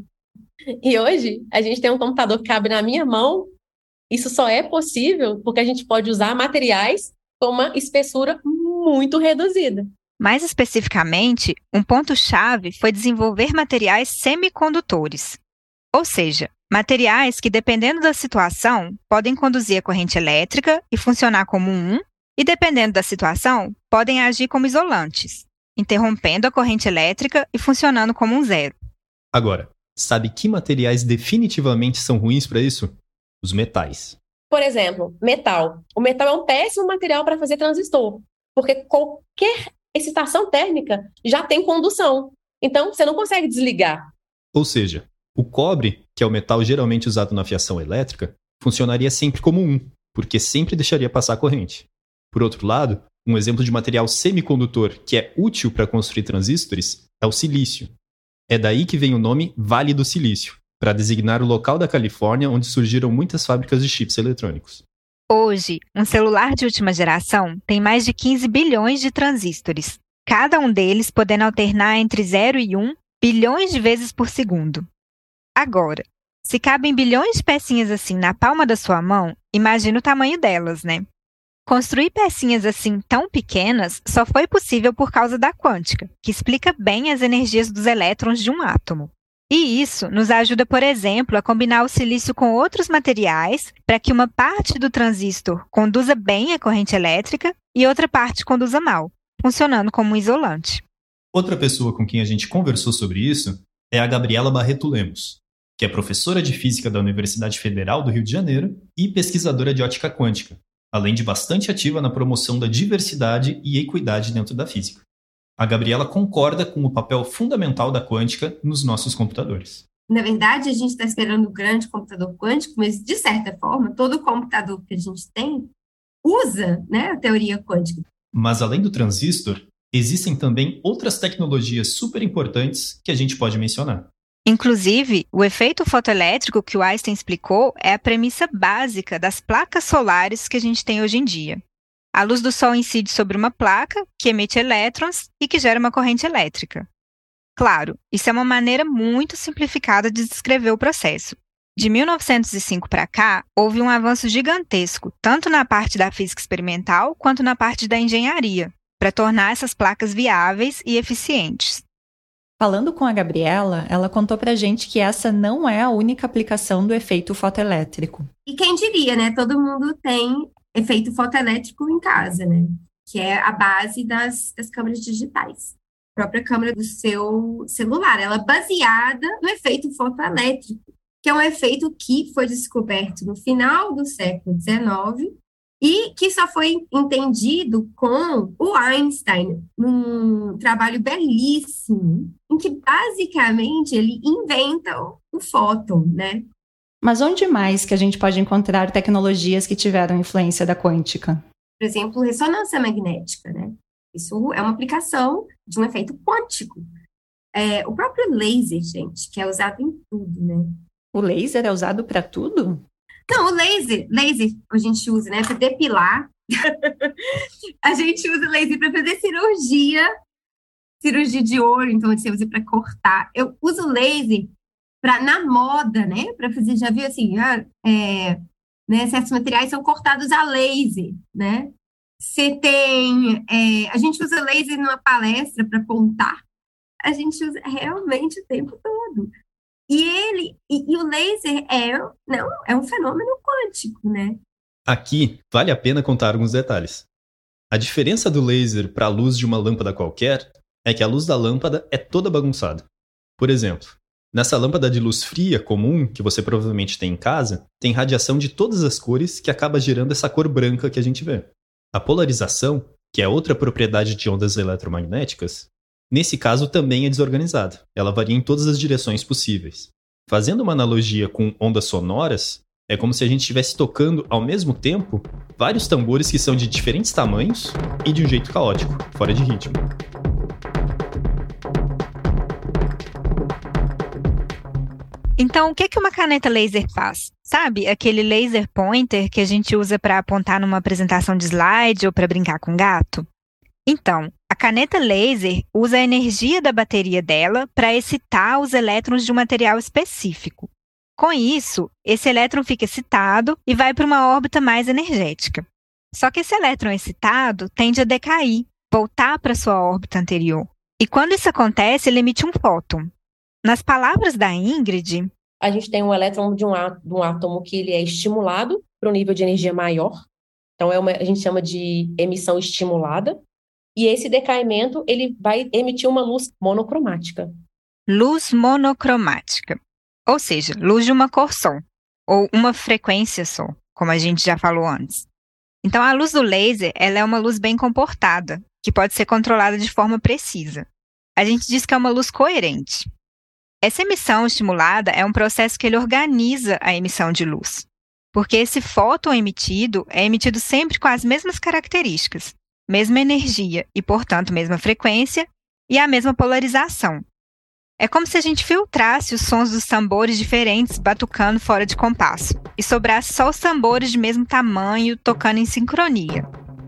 e hoje a gente tem um computador que cabe na minha mão, isso só é possível porque a gente pode usar materiais com uma espessura muito reduzida. Mais especificamente, um ponto-chave foi desenvolver materiais semicondutores, ou seja, materiais que, dependendo da situação, podem conduzir a corrente elétrica e funcionar como um, e, dependendo da situação, podem agir como isolantes, interrompendo a corrente elétrica e funcionando como um zero. Agora, sabe que materiais definitivamente são ruins para isso? Os metais. Por exemplo, metal. O metal é um péssimo material para fazer transistor, porque qualquer excitação térmica já tem condução. Então, você não consegue desligar. Ou seja, o cobre, que é o metal geralmente usado na fiação elétrica, funcionaria sempre como um, porque sempre deixaria passar a corrente. Por outro lado, um exemplo de material semicondutor que é útil para construir transistores é o silício. É daí que vem o nome Vale do Silício, para designar o local da Califórnia onde surgiram muitas fábricas de chips eletrônicos. Hoje, um celular de última geração tem mais de quinze bilhões de transistores, cada um deles podendo alternar entre zero e um bilhões de vezes por segundo. Agora, Se cabem bilhões de pecinhas assim na palma da sua mão, imagina o tamanho delas, né? Construir pecinhas assim tão pequenas só foi possível por causa da quântica, que explica bem as energias dos elétrons de um átomo. E isso nos ajuda, por exemplo, a combinar o silício com outros materiais para que uma parte do transistor conduza bem a corrente elétrica e outra parte conduza mal, funcionando como um isolante. Outra pessoa com quem a gente conversou sobre isso é a Gabriela Barreto Lemos, que é professora de Física da Universidade Federal do Rio de Janeiro e pesquisadora de ótica quântica, além de bastante ativa na promoção da diversidade e equidade dentro da física. A Gabriela concorda com o papel fundamental da quântica nos nossos computadores. Na verdade, a gente está esperando um grande computador quântico, mas, de certa forma, todo computador que a gente tem usa, né, a teoria quântica. Mas, além do transistor, existem também outras tecnologias super importantes que a gente pode mencionar. Inclusive, o efeito fotoelétrico que o Einstein explicou é a premissa básica das placas solares que a gente tem hoje em dia. A luz do Sol incide sobre uma placa que emite elétrons e que gera uma corrente elétrica. Claro, isso é uma maneira muito simplificada de descrever o processo. De mil novecentos e cinco para cá, houve um avanço gigantesco, tanto na parte da física experimental quanto na parte da engenharia, para tornar essas placas viáveis e eficientes. Falando com a Gabriela, ela contou pra gente que essa não é a única aplicação do efeito fotoelétrico. E quem diria, né? Todo mundo tem efeito fotoelétrico em casa, né? Que é a base das, das câmeras digitais. A própria câmera do seu celular, ela é baseada no efeito fotoelétrico, que é um efeito que foi descoberto no final do século dezenove e que só foi entendido com o Einstein, num trabalho belíssimo, em que basicamente ele inventa o fóton, né? Mas onde mais que a gente pode encontrar tecnologias que tiveram influência da quântica? Por exemplo, ressonância magnética, né? Isso é uma aplicação de um efeito quântico. É, o próprio laser, gente, que é usado em tudo, né? O laser é usado para tudo? Não, o laser, laser a gente usa, né, para depilar. A gente usa laser para fazer cirurgia, cirurgia de olho, então você usa para cortar. Eu uso laser para na moda, né, para fazer, já viu assim, ah, é, né, certos materiais são cortados a laser, né? Você tem, é, a gente usa laser numa palestra para apontar. A gente usa realmente o tempo todo. E ele, e, e o laser é, não, é um fenômeno quântico, né? Aqui, vale a pena contar alguns detalhes. A diferença do laser para a luz de uma lâmpada qualquer é que a luz da lâmpada é toda bagunçada. Por exemplo, nessa lâmpada de luz fria comum, que você provavelmente tem em casa, tem radiação de todas as cores que acaba gerando essa cor branca que a gente vê. A polarização, que é outra propriedade de ondas eletromagnéticas, nesse caso também é desorganizada. Ela varia em todas as direções possíveis. Fazendo uma analogia com ondas sonoras, é como se a gente estivesse tocando ao mesmo tempo vários tambores que são de diferentes tamanhos e de um jeito caótico, fora de ritmo. Então, o que que uma caneta laser faz? Sabe, aquele laser pointer que a gente usa para apontar numa apresentação de slide ou para brincar com gato? Então, a caneta laser usa a energia da bateria dela para excitar os elétrons de um material específico. Com isso, esse elétron fica excitado e vai para uma órbita mais energética. Só que esse elétron excitado tende a decair, voltar para sua órbita anterior. E quando isso acontece, ele emite um fóton. Nas palavras da Ingrid, a gente tem um elétron de um, á- de um átomo que ele é estimulado para um nível de energia maior. Então, é uma, a gente chama de emissão estimulada. E esse decaimento, ele vai emitir uma luz monocromática. luz monocromática, ou seja, luz de uma cor só, ou uma frequência só, como a gente já falou antes. Então, a luz do laser, ela é uma luz bem comportada, que pode ser controlada de forma precisa. A gente diz que é uma luz coerente. Essa emissão estimulada é um processo que ele organiza a emissão de luz, porque esse fóton emitido é emitido sempre com as mesmas características, mesma energia e, portanto, mesma frequência e a mesma polarização. É como se a gente filtrasse os sons dos tambores diferentes batucando fora de compasso e sobrasse só os tambores de mesmo tamanho tocando em sincronia.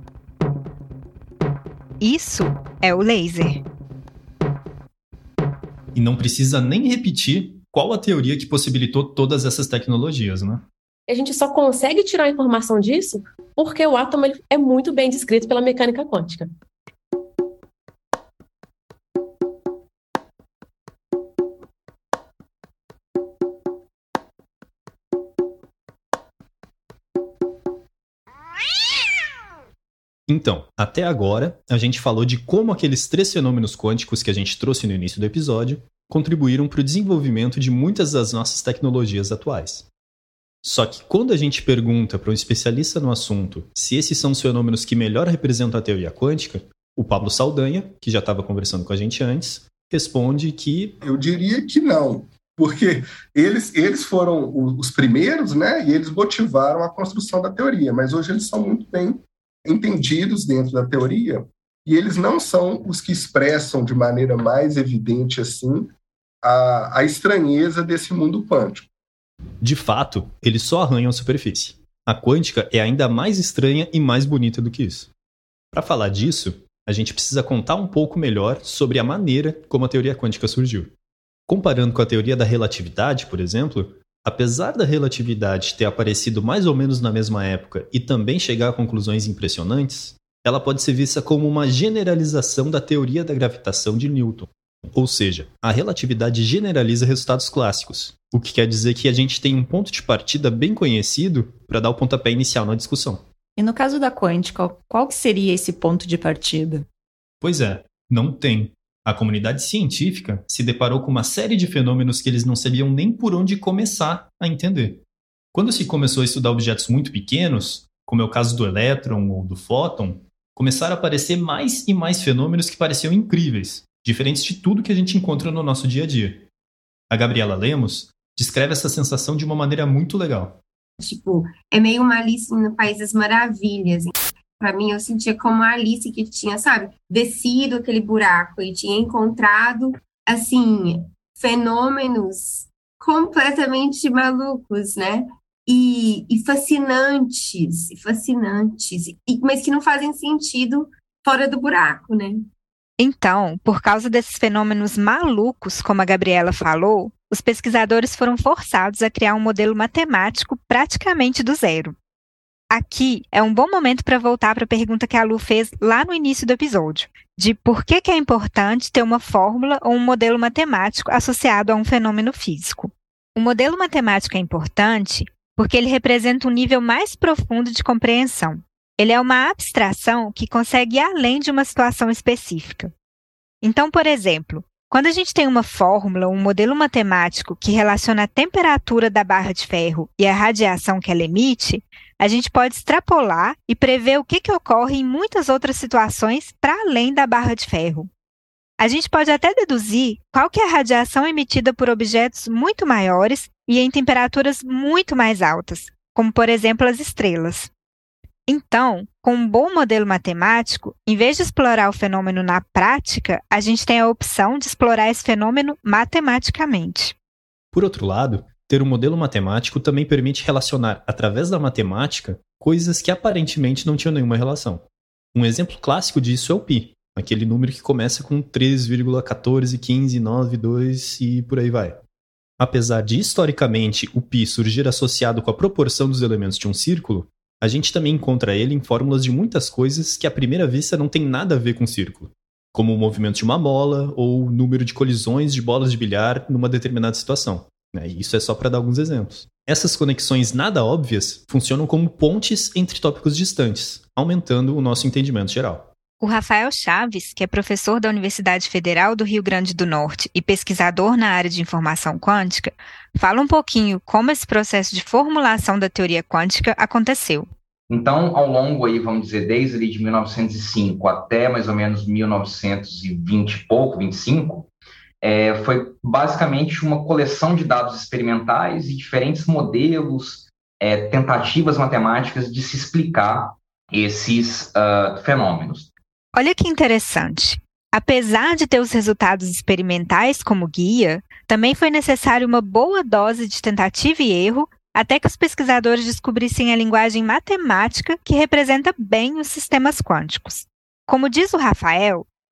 Isso é o laser. E não precisa nem repetir qual a teoria que possibilitou todas essas tecnologias, né? A gente só consegue tirar a informação disso porque o átomo ele é muito bem descrito pela mecânica quântica. Então, até agora, a gente falou de como aqueles três fenômenos quânticos que a gente trouxe no início do episódio contribuíram para o desenvolvimento de muitas das nossas tecnologias atuais. Só que quando a gente pergunta para um especialista no assunto se esses são os fenômenos que melhor representam a teoria quântica, o Pablo Saldanha, que já estava conversando com a gente antes, responde que... Eu diria que não, porque eles, eles foram os primeiros, né, e eles motivaram a construção da teoria, mas hoje eles são muito bem entendidos dentro da teoria, e eles não são os que expressam de maneira mais evidente assim a, a estranheza desse mundo quântico. De fato, eles só arranham a superfície. A quântica é ainda mais estranha e mais bonita do que isso. Para falar disso, a gente precisa contar um pouco melhor sobre a maneira como a teoria quântica surgiu. Comparando com a teoria da relatividade, por exemplo, apesar da relatividade ter aparecido mais ou menos na mesma época e também chegar a conclusões impressionantes, ela pode ser vista como uma generalização da teoria da gravitação de Newton. Ou seja, a relatividade generaliza resultados clássicos, o que quer dizer que a gente tem um ponto de partida bem conhecido para dar o pontapé inicial na discussão. E no caso da quântica, qual que seria esse ponto de partida? Pois é, não tem. A comunidade científica se deparou com uma série de fenômenos que eles não sabiam nem por onde começar a entender. Quando se começou a estudar objetos muito pequenos, como é o caso do elétron ou do fóton, começaram a aparecer mais e mais fenômenos que pareciam incríveis, diferentes de tudo que a gente encontra no nosso dia a dia. A Gabriela Lemos descreve essa sensação de uma maneira muito legal. Tipo, é meio uma Alice no País das Maravilhas. Para mim, eu sentia como a Alice que tinha, sabe, descido aquele buraco e tinha encontrado, assim, fenômenos completamente malucos, né? E, e fascinantes, e fascinantes, e, mas que não fazem sentido fora do buraco, né? Então, por causa desses fenômenos malucos, como a Gabriela falou, os pesquisadores foram forçados a criar um modelo matemático praticamente do zero. Aqui é um bom momento para voltar para a pergunta que a Lu fez lá no início do episódio, de por que, que é importante ter uma fórmula ou um modelo matemático associado a um fenômeno físico. O modelo matemático é importante porque ele representa um nível mais profundo de compreensão. Ele é uma abstração que consegue ir além de uma situação específica. Então, por exemplo, quando a gente tem uma fórmula ou um modelo matemático que relaciona a temperatura da barra de ferro e a radiação que ela emite, a gente pode extrapolar e prever o que, que ocorre em muitas outras situações para além da barra de ferro. A gente pode até deduzir qual que é a radiação emitida por objetos muito maiores e em temperaturas muito mais altas, como, por exemplo, as estrelas. Então, com um bom modelo matemático, em vez de explorar o fenômeno na prática, a gente tem a opção de explorar esse fenômeno matematicamente. Por outro lado, ter um modelo matemático também permite relacionar, através da matemática, coisas que aparentemente não tinham nenhuma relação. Um exemplo clássico disso é o π, aquele número que começa com três vírgula quatorze, quinze, nove, dois e por aí vai. Apesar de, historicamente, o π surgir associado com a proporção dos elementos de um círculo, a gente também encontra ele em fórmulas de muitas coisas que à primeira vista não tem nada a ver com círculo, como o movimento de uma bola ou o número de colisões de bolas de bilhar numa determinada situação. Isso é só para dar alguns exemplos. Essas conexões nada óbvias funcionam como pontes entre tópicos distantes, aumentando o nosso entendimento geral. O Rafael Chaves, que é professor da Universidade Federal do Rio Grande do Norte e pesquisador na área de informação quântica, fala um pouquinho como esse processo de formulação da teoria quântica aconteceu. Então, ao longo, aí, vamos dizer, desde ali de mil novecentos e cinco até mais ou menos mil novecentos e vinte e pouco, vinte e cinco, é, foi basicamente uma coleção de dados experimentais e diferentes modelos, é, tentativas matemáticas de se explicar esses uh, fenômenos. Olha que interessante. Apesar de ter os resultados experimentais como guia, também foi necessário uma boa dose de tentativa e erro até que os pesquisadores descobrissem a linguagem matemática que representa bem os sistemas quânticos. Como diz o Rafael,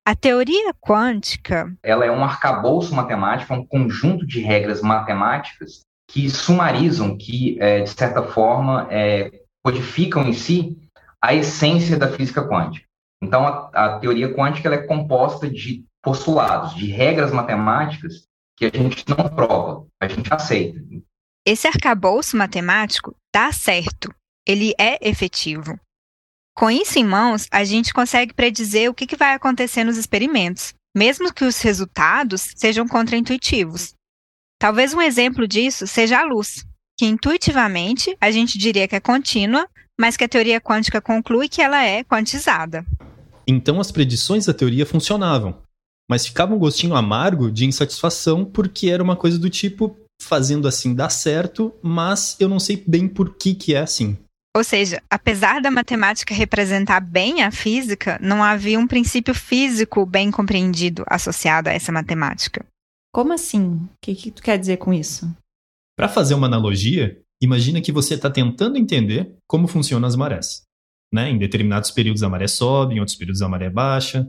A teoria quântica... Ela é um arcabouço matemático, um conjunto de regras matemáticas que sumarizam, que, é, de certa forma, é, codificam em si a essência da física quântica. Então, a, a teoria quântica ela é composta de postulados, de regras matemáticas que a gente não prova, a gente aceita. Esse arcabouço matemático dá certo, ele é efetivo. Com isso em mãos, a gente consegue predizer o que, que vai acontecer nos experimentos, mesmo que os resultados sejam contraintuitivos. Talvez um exemplo disso seja a luz, que intuitivamente a gente diria que é contínua, mas que a teoria quântica conclui que ela é quantizada. Então as predições da teoria funcionavam, mas ficava um gostinho amargo de insatisfação porque era uma coisa do tipo, fazendo assim dá certo, mas eu não sei bem por que que é assim. Ou seja, apesar da matemática representar bem a física, não havia um princípio físico bem compreendido associado a essa matemática. Como assim? O que, que tu quer dizer com isso? Para fazer uma analogia, imagina que você está tentando entender como funcionam as marés. Né? Em determinados períodos a maré sobe, em outros períodos a maré baixa.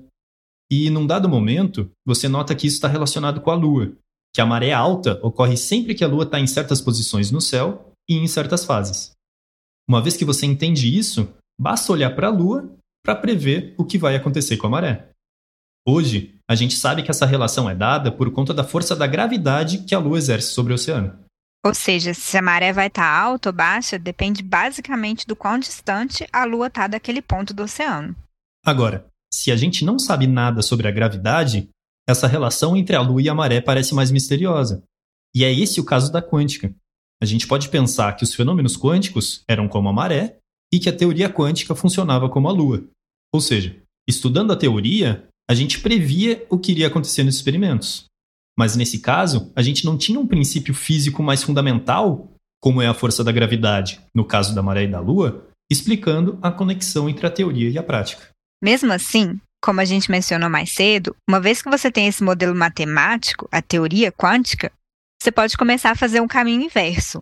E num dado momento, você nota que isso está relacionado com a Lua, que a maré alta ocorre sempre que a Lua está em certas posições no céu e em certas fases. Uma vez que você entende isso, basta olhar para a Lua para prever o que vai acontecer com a maré. Hoje, a gente sabe que essa relação é dada por conta da força da gravidade que a Lua exerce sobre o oceano. Ou seja, se a maré vai estar alta ou baixa, depende basicamente do quão distante a Lua está daquele ponto do oceano. Agora, se a gente não sabe nada sobre a gravidade, essa relação entre a Lua e a maré parece mais misteriosa. E é esse o caso da quântica. A gente pode pensar que os fenômenos quânticos eram como a maré e que a teoria quântica funcionava como a Lua. Ou seja, estudando a teoria, a gente previa o que iria acontecer nos experimentos. Mas nesse caso, a gente não tinha um princípio físico mais fundamental, como é a força da gravidade, no caso da maré e da Lua, explicando a conexão entre a teoria e a prática. Mesmo assim, como a gente mencionou mais cedo, uma vez que você tem esse modelo matemático, a teoria quântica, você pode começar a fazer um caminho inverso.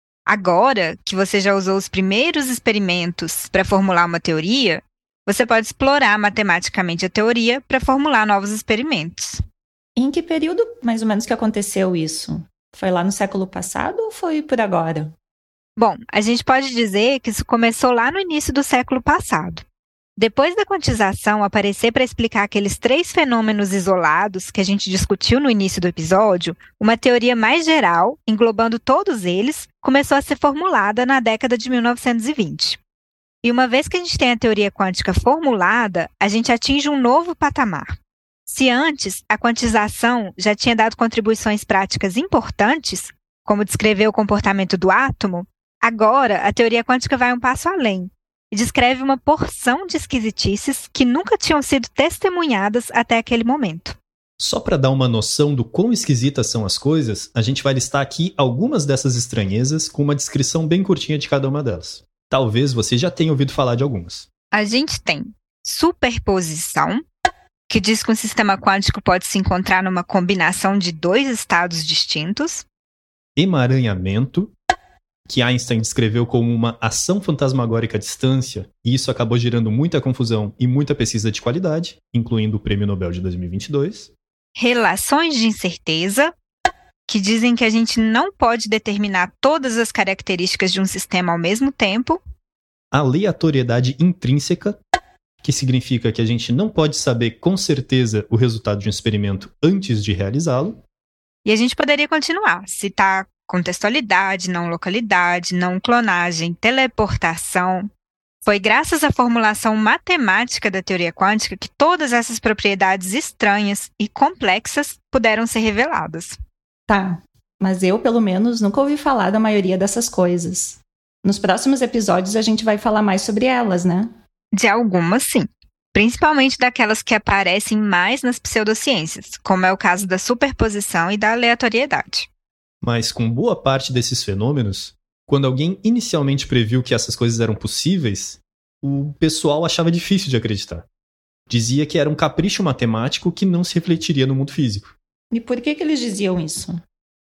Agora que você já usou os primeiros experimentos para formular uma teoria, você pode explorar matematicamente a teoria para formular novos experimentos. Em que período, mais ou menos, que aconteceu isso? Foi lá no século passado ou foi por agora? Bom, a gente pode dizer que isso começou lá no início do século passado. Depois da quantização aparecer para explicar aqueles três fenômenos isolados que a gente discutiu no início do episódio, uma teoria mais geral, englobando todos eles, começou a ser formulada na década de mil novecentos e vinte. E uma vez que a gente tem a teoria quântica formulada, a gente atinge um novo patamar. Se antes a quantização já tinha dado contribuições práticas importantes, como descrever o comportamento do átomo, agora a teoria quântica vai um passo além e descreve uma porção de esquisitices que nunca tinham sido testemunhadas até aquele momento. Só para dar uma noção do quão esquisitas são as coisas, a gente vai listar aqui algumas dessas estranhezas com uma descrição bem curtinha de cada uma delas. Talvez você já tenha ouvido falar de algumas. A gente tem superposição, que diz que um sistema quântico pode se encontrar numa combinação de dois estados distintos. Emaranhamento, que Einstein descreveu como uma ação fantasmagórica à distância, e isso acabou gerando muita confusão e muita pesquisa de qualidade, incluindo o Prêmio Nobel de dois mil e vinte e dois. Relações de incerteza, que dizem que a gente não pode determinar todas as características de um sistema ao mesmo tempo. Aleatoriedade intrínseca, que significa que a gente não pode saber com certeza o resultado de um experimento antes de realizá-lo. E a gente poderia continuar, citar contextualidade, não localidade, não clonagem, teleportação. Foi graças à formulação matemática da teoria quântica que todas essas propriedades estranhas e complexas puderam ser reveladas. Tá, mas eu, pelo menos, nunca ouvi falar da maioria dessas coisas. Nos próximos episódios a gente vai falar mais sobre elas, né? De algumas, sim. Principalmente daquelas que aparecem mais nas pseudociências, como é o caso da superposição e da aleatoriedade. Mas com boa parte desses fenômenos, quando alguém inicialmente previu que essas coisas eram possíveis, o pessoal achava difícil de acreditar. Dizia que era um capricho matemático que não se refletiria no mundo físico. E por que que eles diziam isso?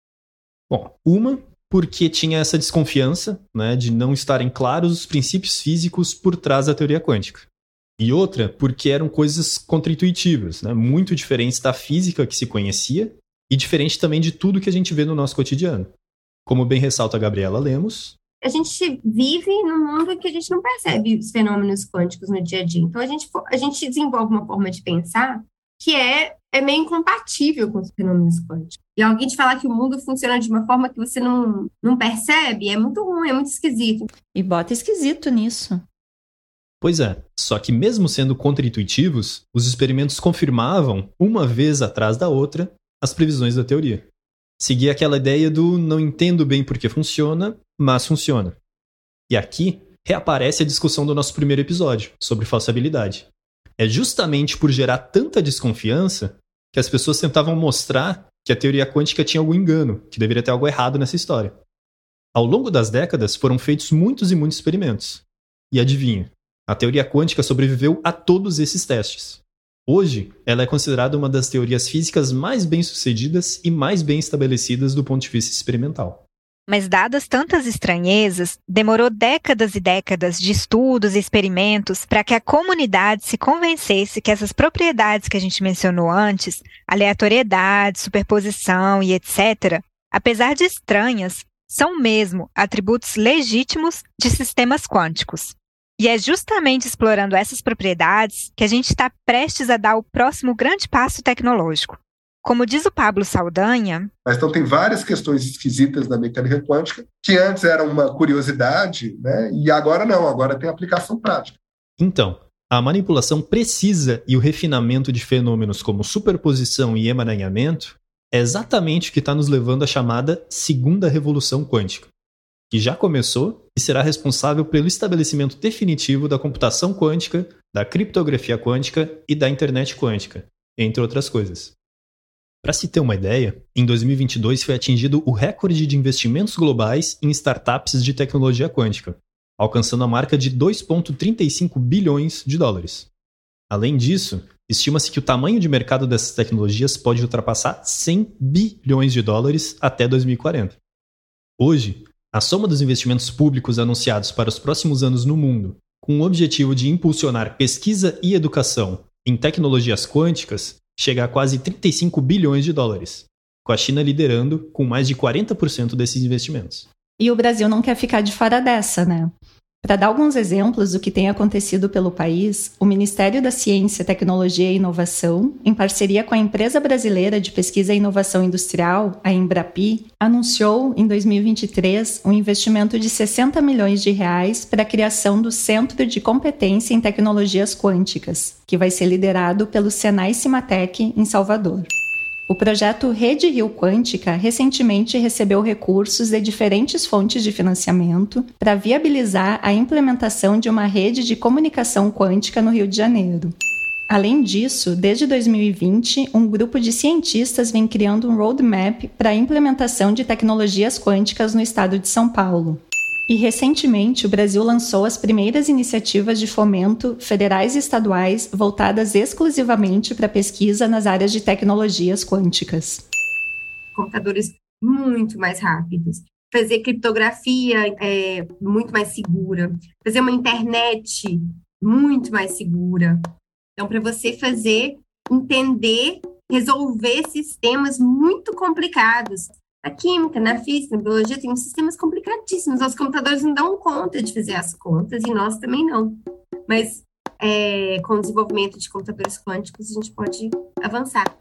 Bom, uma, porque tinha essa desconfiança, né, de não estarem claros os princípios físicos por trás da teoria quântica. E outra, porque eram coisas contraintuitivas, né? Muito diferentes da física que se conhecia e diferente também de tudo que a gente vê no nosso cotidiano. Como bem ressalta a Gabriela Lemos, a gente vive num mundo em que a gente não percebe os fenômenos quânticos no dia a dia. Então, a gente, a gente desenvolve uma forma de pensar que é, é meio incompatível com os fenômenos quânticos. E alguém te falar que o mundo funciona de uma forma que você não, não percebe é muito ruim, é muito esquisito. E bota esquisito nisso. Pois é, só que mesmo sendo contraintuitivos, os experimentos confirmavam, uma vez atrás da outra, as previsões da teoria. Seguia aquela ideia do não entendo bem por que funciona, mas funciona. E aqui reaparece a discussão do nosso primeiro episódio, sobre falsibilidade. É justamente por gerar tanta desconfiança que as pessoas tentavam mostrar que a teoria quântica tinha algum engano, que deveria ter algo errado nessa história. Ao longo das décadas foram feitos muitos e muitos experimentos. E adivinha, a teoria quântica sobreviveu a todos esses testes. Hoje, ela é considerada uma das teorias físicas mais bem-sucedidas e mais bem estabelecidas do ponto de vista experimental. Mas dadas tantas estranhezas, demorou décadas e décadas de estudos e experimentos para que a comunidade se convencesse que essas propriedades que a gente mencionou antes, aleatoriedade, superposição e etcétera, apesar de estranhas, são mesmo atributos legítimos de sistemas quânticos. E é justamente explorando essas propriedades que a gente está prestes a dar o próximo grande passo tecnológico. Como diz o Pablo Saldanha... Mas então tem várias questões esquisitas da mecânica quântica que antes eram uma curiosidade, né? E agora não, agora tem aplicação prática. Então, a manipulação precisa e o refinamento de fenômenos como superposição e emaranhamento é exatamente o que está nos levando à chamada segunda revolução quântica, que já começou e será responsável pelo estabelecimento definitivo da computação quântica, da criptografia quântica e da internet quântica, entre outras coisas. Para se ter uma ideia, em dois mil e vinte e dois foi atingido o recorde de investimentos globais em startups de tecnologia quântica, alcançando a marca de dois vírgula trinta e cinco bilhões de dólares. Além disso, estima-se que o tamanho de mercado dessas tecnologias pode ultrapassar cem bilhões de dólares até dois mil e quarenta. Hoje, a soma dos investimentos públicos anunciados para os próximos anos no mundo, com o objetivo de impulsionar pesquisa e educação em tecnologias quânticas, chega a quase trinta e cinco bilhões de dólares, com a China liderando com mais de quarenta por cento desses investimentos. E o Brasil não quer ficar de fora dessa, né? Para dar alguns exemplos do que tem acontecido pelo país, o Ministério da Ciência, Tecnologia e Inovação, em parceria com a Empresa Brasileira de Pesquisa e Inovação Industrial, a Embrapi, anunciou em dois mil e vinte e três um investimento de sessenta milhões de reais para a criação do Centro de Competência em Tecnologias Quânticas, que vai ser liderado pelo Senai Cimatec, em Salvador. O projeto Rede Rio Quântica recentemente recebeu recursos de diferentes fontes de financiamento para viabilizar a implementação de uma rede de comunicação quântica no Rio de Janeiro. Além disso, desde dois mil e vinte, um grupo de cientistas vem criando um roadmap para a implementação de tecnologias quânticas no estado de São Paulo. E, recentemente, o Brasil lançou as primeiras iniciativas de fomento federais e estaduais voltadas exclusivamente para pesquisa nas áreas de tecnologias quânticas. Computadores muito mais rápidos, fazer criptografia é, muito mais segura, fazer uma internet muito mais segura. Então, para você fazer, entender, resolver sistemas muito complicados. Na química, na física, na biologia, tem sistemas complicadíssimos. Os computadores não dão conta de fazer as contas e nós também não. Mas é, com o desenvolvimento de computadores quânticos, a gente pode avançar.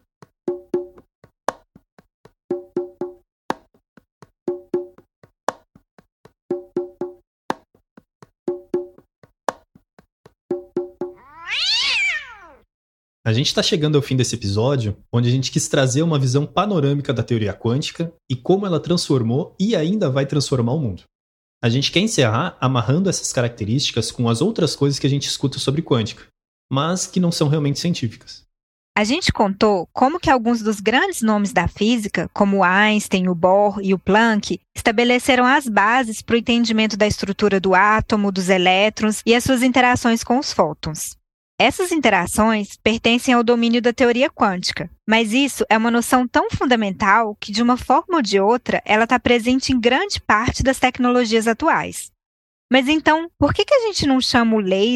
A gente está chegando ao fim desse episódio, onde a gente quis trazer uma visão panorâmica da teoria quântica e como ela transformou e ainda vai transformar o mundo. A gente quer encerrar amarrando essas características com as outras coisas que a gente escuta sobre quântica, mas que não são realmente científicas. A gente contou como que alguns dos grandes nomes da física, como Einstein, o Bohr e o Planck, estabeleceram as bases para o entendimento da estrutura do átomo, dos elétrons e as suas interações com os fótons. Essas interações pertencem ao domínio da teoria quântica, mas isso é uma noção tão fundamental que, de uma forma ou de outra, ela está presente em grande parte das tecnologias atuais. Mas então, por que que a gente não chama o laser,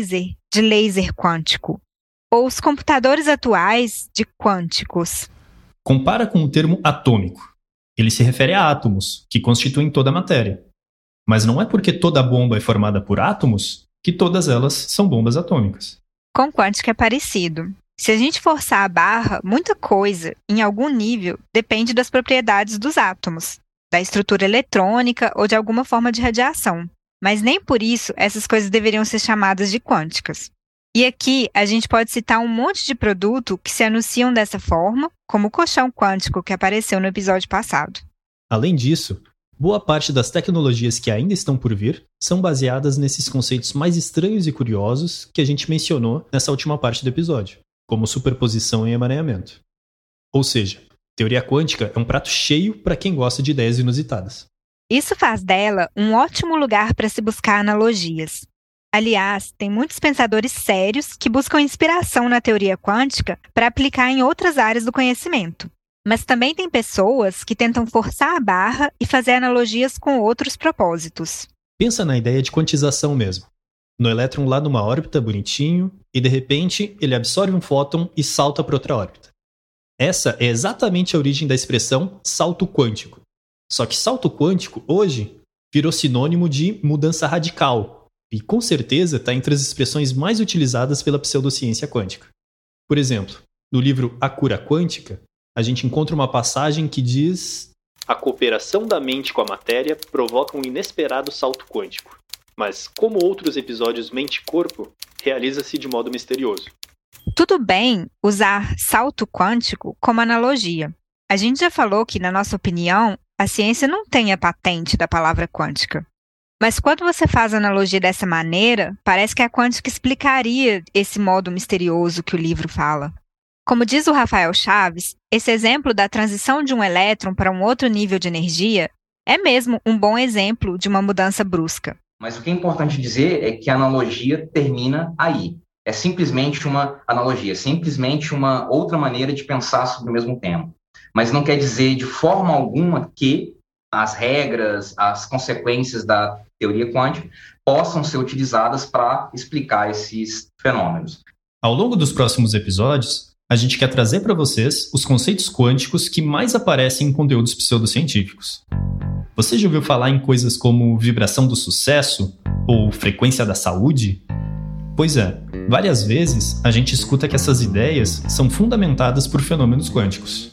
de laser quântico? Ou os computadores atuais de quânticos? Compara com o termo atômico. Ele se refere a átomos, que constituem toda a matéria. Mas não é porque toda bomba é formada por átomos que todas elas são bombas atômicas. Com quântico é parecido. Se a gente forçar a barra, muita coisa, em algum nível, depende das propriedades dos átomos, da estrutura eletrônica ou de alguma forma de radiação. Mas nem por isso essas coisas deveriam ser chamadas de quânticas. E aqui a gente pode citar um monte de produto que se anunciam dessa forma, como o colchão quântico que apareceu no episódio passado. Além disso, boa parte das tecnologias que ainda estão por vir são baseadas nesses conceitos mais estranhos e curiosos que a gente mencionou nessa última parte do episódio, como superposição e emaranhamento. Ou seja, teoria quântica é um prato cheio para quem gosta de ideias inusitadas. Isso faz dela um ótimo lugar para se buscar analogias. Aliás, tem muitos pensadores sérios que buscam inspiração na teoria quântica para aplicar em outras áreas do conhecimento. Mas também tem pessoas que tentam forçar a barra e fazer analogias com outros propósitos. Pensa na ideia de quantização mesmo. No elétron lá numa órbita bonitinho, e de repente ele absorve um fóton e salta para outra órbita. Essa é exatamente a origem da expressão salto quântico. Só que salto quântico, hoje, virou sinônimo de mudança radical, e com certeza está entre as expressões mais utilizadas pela pseudociência quântica. Por exemplo, no livro A Cura Quântica, a gente encontra uma passagem que diz: a cooperação da mente com a matéria provoca um inesperado salto quântico, mas, como outros episódios mente-corpo, realiza-se de modo misterioso. Tudo bem usar salto quântico como analogia. A gente já falou que, na nossa opinião, a ciência não tem a patente da palavra quântica. Mas quando você faz a analogia dessa maneira, parece que a quântica explicaria esse modo misterioso que o livro fala. Como diz o Rafael Chaves, esse exemplo da transição de um elétron para um outro nível de energia é mesmo um bom exemplo de uma mudança brusca. Mas o que é importante dizer é que a analogia termina aí. É simplesmente uma analogia, simplesmente uma outra maneira de pensar sobre o mesmo tema. Mas não quer dizer de forma alguma que as regras, as consequências da teoria quântica possam ser utilizadas para explicar esses fenômenos. Ao longo dos próximos episódios, a gente quer trazer para vocês os conceitos quânticos que mais aparecem em conteúdos pseudocientíficos. Você já ouviu falar em coisas como vibração do sucesso ou frequência da saúde? Pois é, várias vezes a gente escuta que essas ideias são fundamentadas por fenômenos quânticos.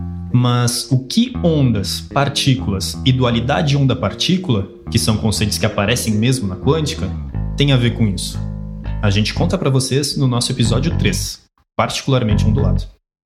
Mas o que ondas, partículas e dualidade onda-partícula, que são conceitos que aparecem mesmo na quântica, tem a ver com isso? A gente conta para vocês no nosso episódio três, particularmente ondulado.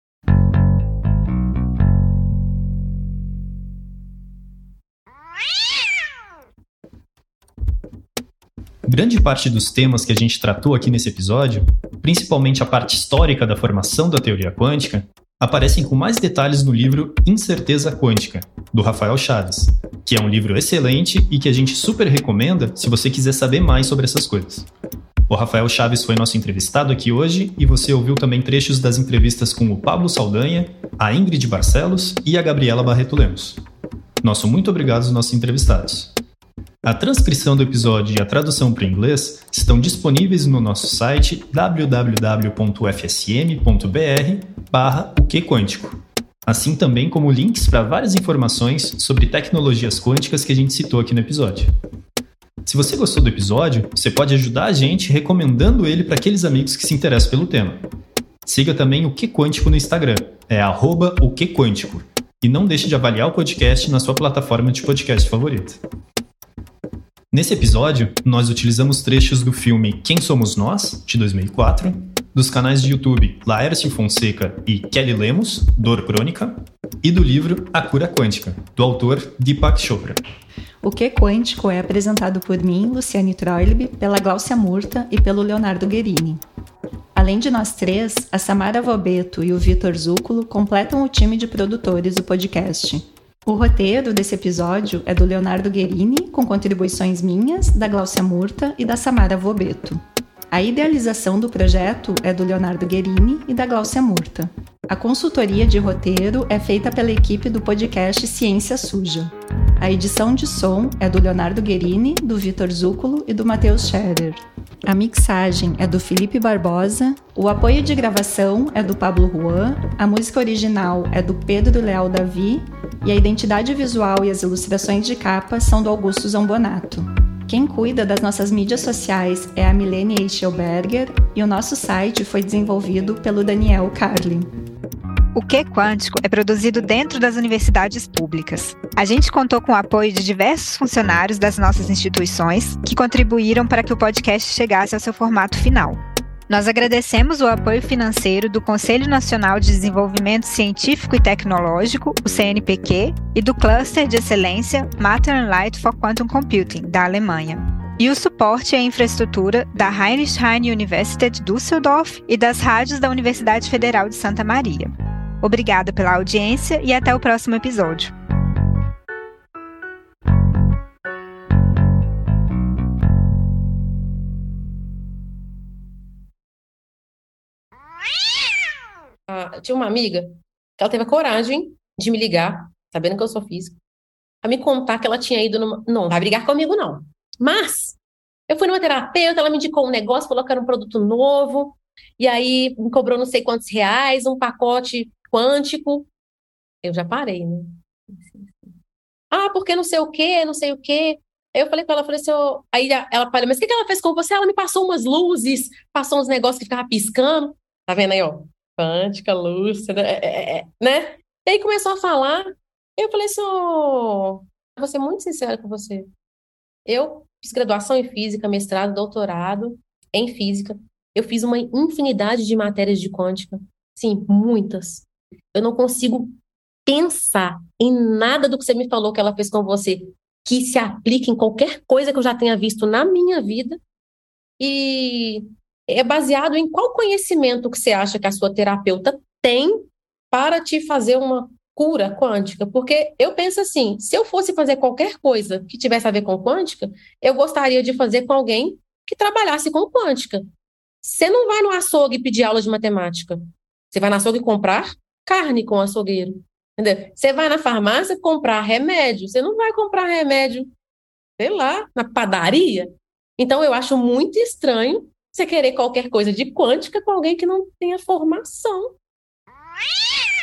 Grande parte dos temas que a gente tratou aqui nesse episódio, principalmente a parte histórica da formação da teoria quântica, aparecem com mais detalhes no livro Incerteza Quântica, do Rafael Chaves, que é um livro excelente e que a gente super recomenda se você quiser saber mais sobre essas coisas. O Rafael Chaves foi nosso entrevistado aqui hoje e você ouviu também trechos das entrevistas com o Pablo Saldanha, a Ingrid Barcelos e a Gabriela Barreto Lemos. Nosso muito obrigado aos nossos entrevistados. A transcrição do episódio e a tradução para o inglês estão disponíveis no nosso site w w w ponto f s m ponto b r barra o que quântico, assim também como links para várias informações sobre tecnologias quânticas que a gente citou aqui no episódio. Se você gostou do episódio, você pode ajudar a gente recomendando ele para aqueles amigos que se interessam pelo tema. Siga também o Que Quântico no Instagram, é arroba o Que Quântico, e não deixe de avaliar o podcast na sua plataforma de podcast favorita. Nesse episódio, nós utilizamos trechos do filme Quem Somos Nós, de dois mil e quatro, dos canais de YouTube Laércio Fonseca e Kelly Lemos, Dor Crônica, e do livro A Cura Quântica, do autor Deepak Chopra. O Que Quântico é apresentado por mim, Luciane Troilb, pela Gláucia Murta e pelo Leonardo Guerini. Além de nós três, a Samara Vobeto e o Vitor Zúculo completam o time de produtores do podcast. O roteiro desse episódio é do Leonardo Guerini, com contribuições minhas, da Gláucia Murta e da Samara Vobeto. A idealização do projeto é do Leonardo Guerini e da Gláucia Murta. A consultoria de roteiro é feita pela equipe do podcast Ciência Suja. A edição de som é do Leonardo Guerini, do Vitor Zúculo e do Matheus Scherer. A mixagem é do Felipe Barbosa, o apoio de gravação é do Pablo Juan, a música original é do Pedro Leal Davi e a identidade visual e as ilustrações de capa são do Augusto Zambonato. Quem cuida das nossas mídias sociais é a Milene Eichelberger e o nosso site foi desenvolvido pelo Daniel Carlin. O Que Quântico é produzido dentro das universidades públicas. A gente contou com o apoio de diversos funcionários das nossas instituições que contribuíram para que o podcast chegasse ao seu formato final. Nós agradecemos o apoio financeiro do Conselho Nacional de Desenvolvimento Científico e Tecnológico, o C N P Q, e do Cluster de Excelência Matter and Light for Quantum Computing, da Alemanha. E o suporte à infraestrutura da Heinrich Heine Universität Düsseldorf e das rádios da Universidade Federal de Santa Maria. Obrigada pela audiência e até o próximo episódio. Ah, tinha uma amiga que ela teve a coragem de me ligar, sabendo que eu sou física, a me contar que ela tinha ido numa... Não, vai brigar comigo, não. Mas eu fui numa terapeuta, ela me indicou um negócio, falou que era um produto novo, e aí me cobrou não sei quantos reais, um pacote quântico. Eu já parei, né? Ah, porque não sei o quê, não sei o quê. Aí eu falei com ela, falei assim, oh... aí ela falou, mas o que ela fez com você? Ela me passou umas luzes, passou uns negócios que ficavam piscando. Tá vendo aí, ó? Quântica, lúcida, é, é, é, né? E aí começou a falar, eu falei assim, oh... vou ser muito sincera com você. Eu fiz graduação em física, mestrado, doutorado em física. Eu fiz uma infinidade de matérias de quântica. Sim, muitas. Eu não consigo pensar em nada do que você me falou que ela fez com você que se aplique em qualquer coisa que eu já tenha visto na minha vida. E é baseado em qual conhecimento que você acha que a sua terapeuta tem para te fazer uma cura quântica? Porque eu penso assim, se eu fosse fazer qualquer coisa que tivesse a ver com quântica, eu gostaria de fazer com alguém que trabalhasse com quântica. Você não vai no açougue pedir aula de matemática. Você vai no açougue comprar carne com o açougueiro. Entendeu? Você vai na farmácia comprar remédio. Você não vai comprar remédio, sei lá, na padaria. Então, eu acho muito estranho você querer qualquer coisa de quântica com alguém que não tenha formação.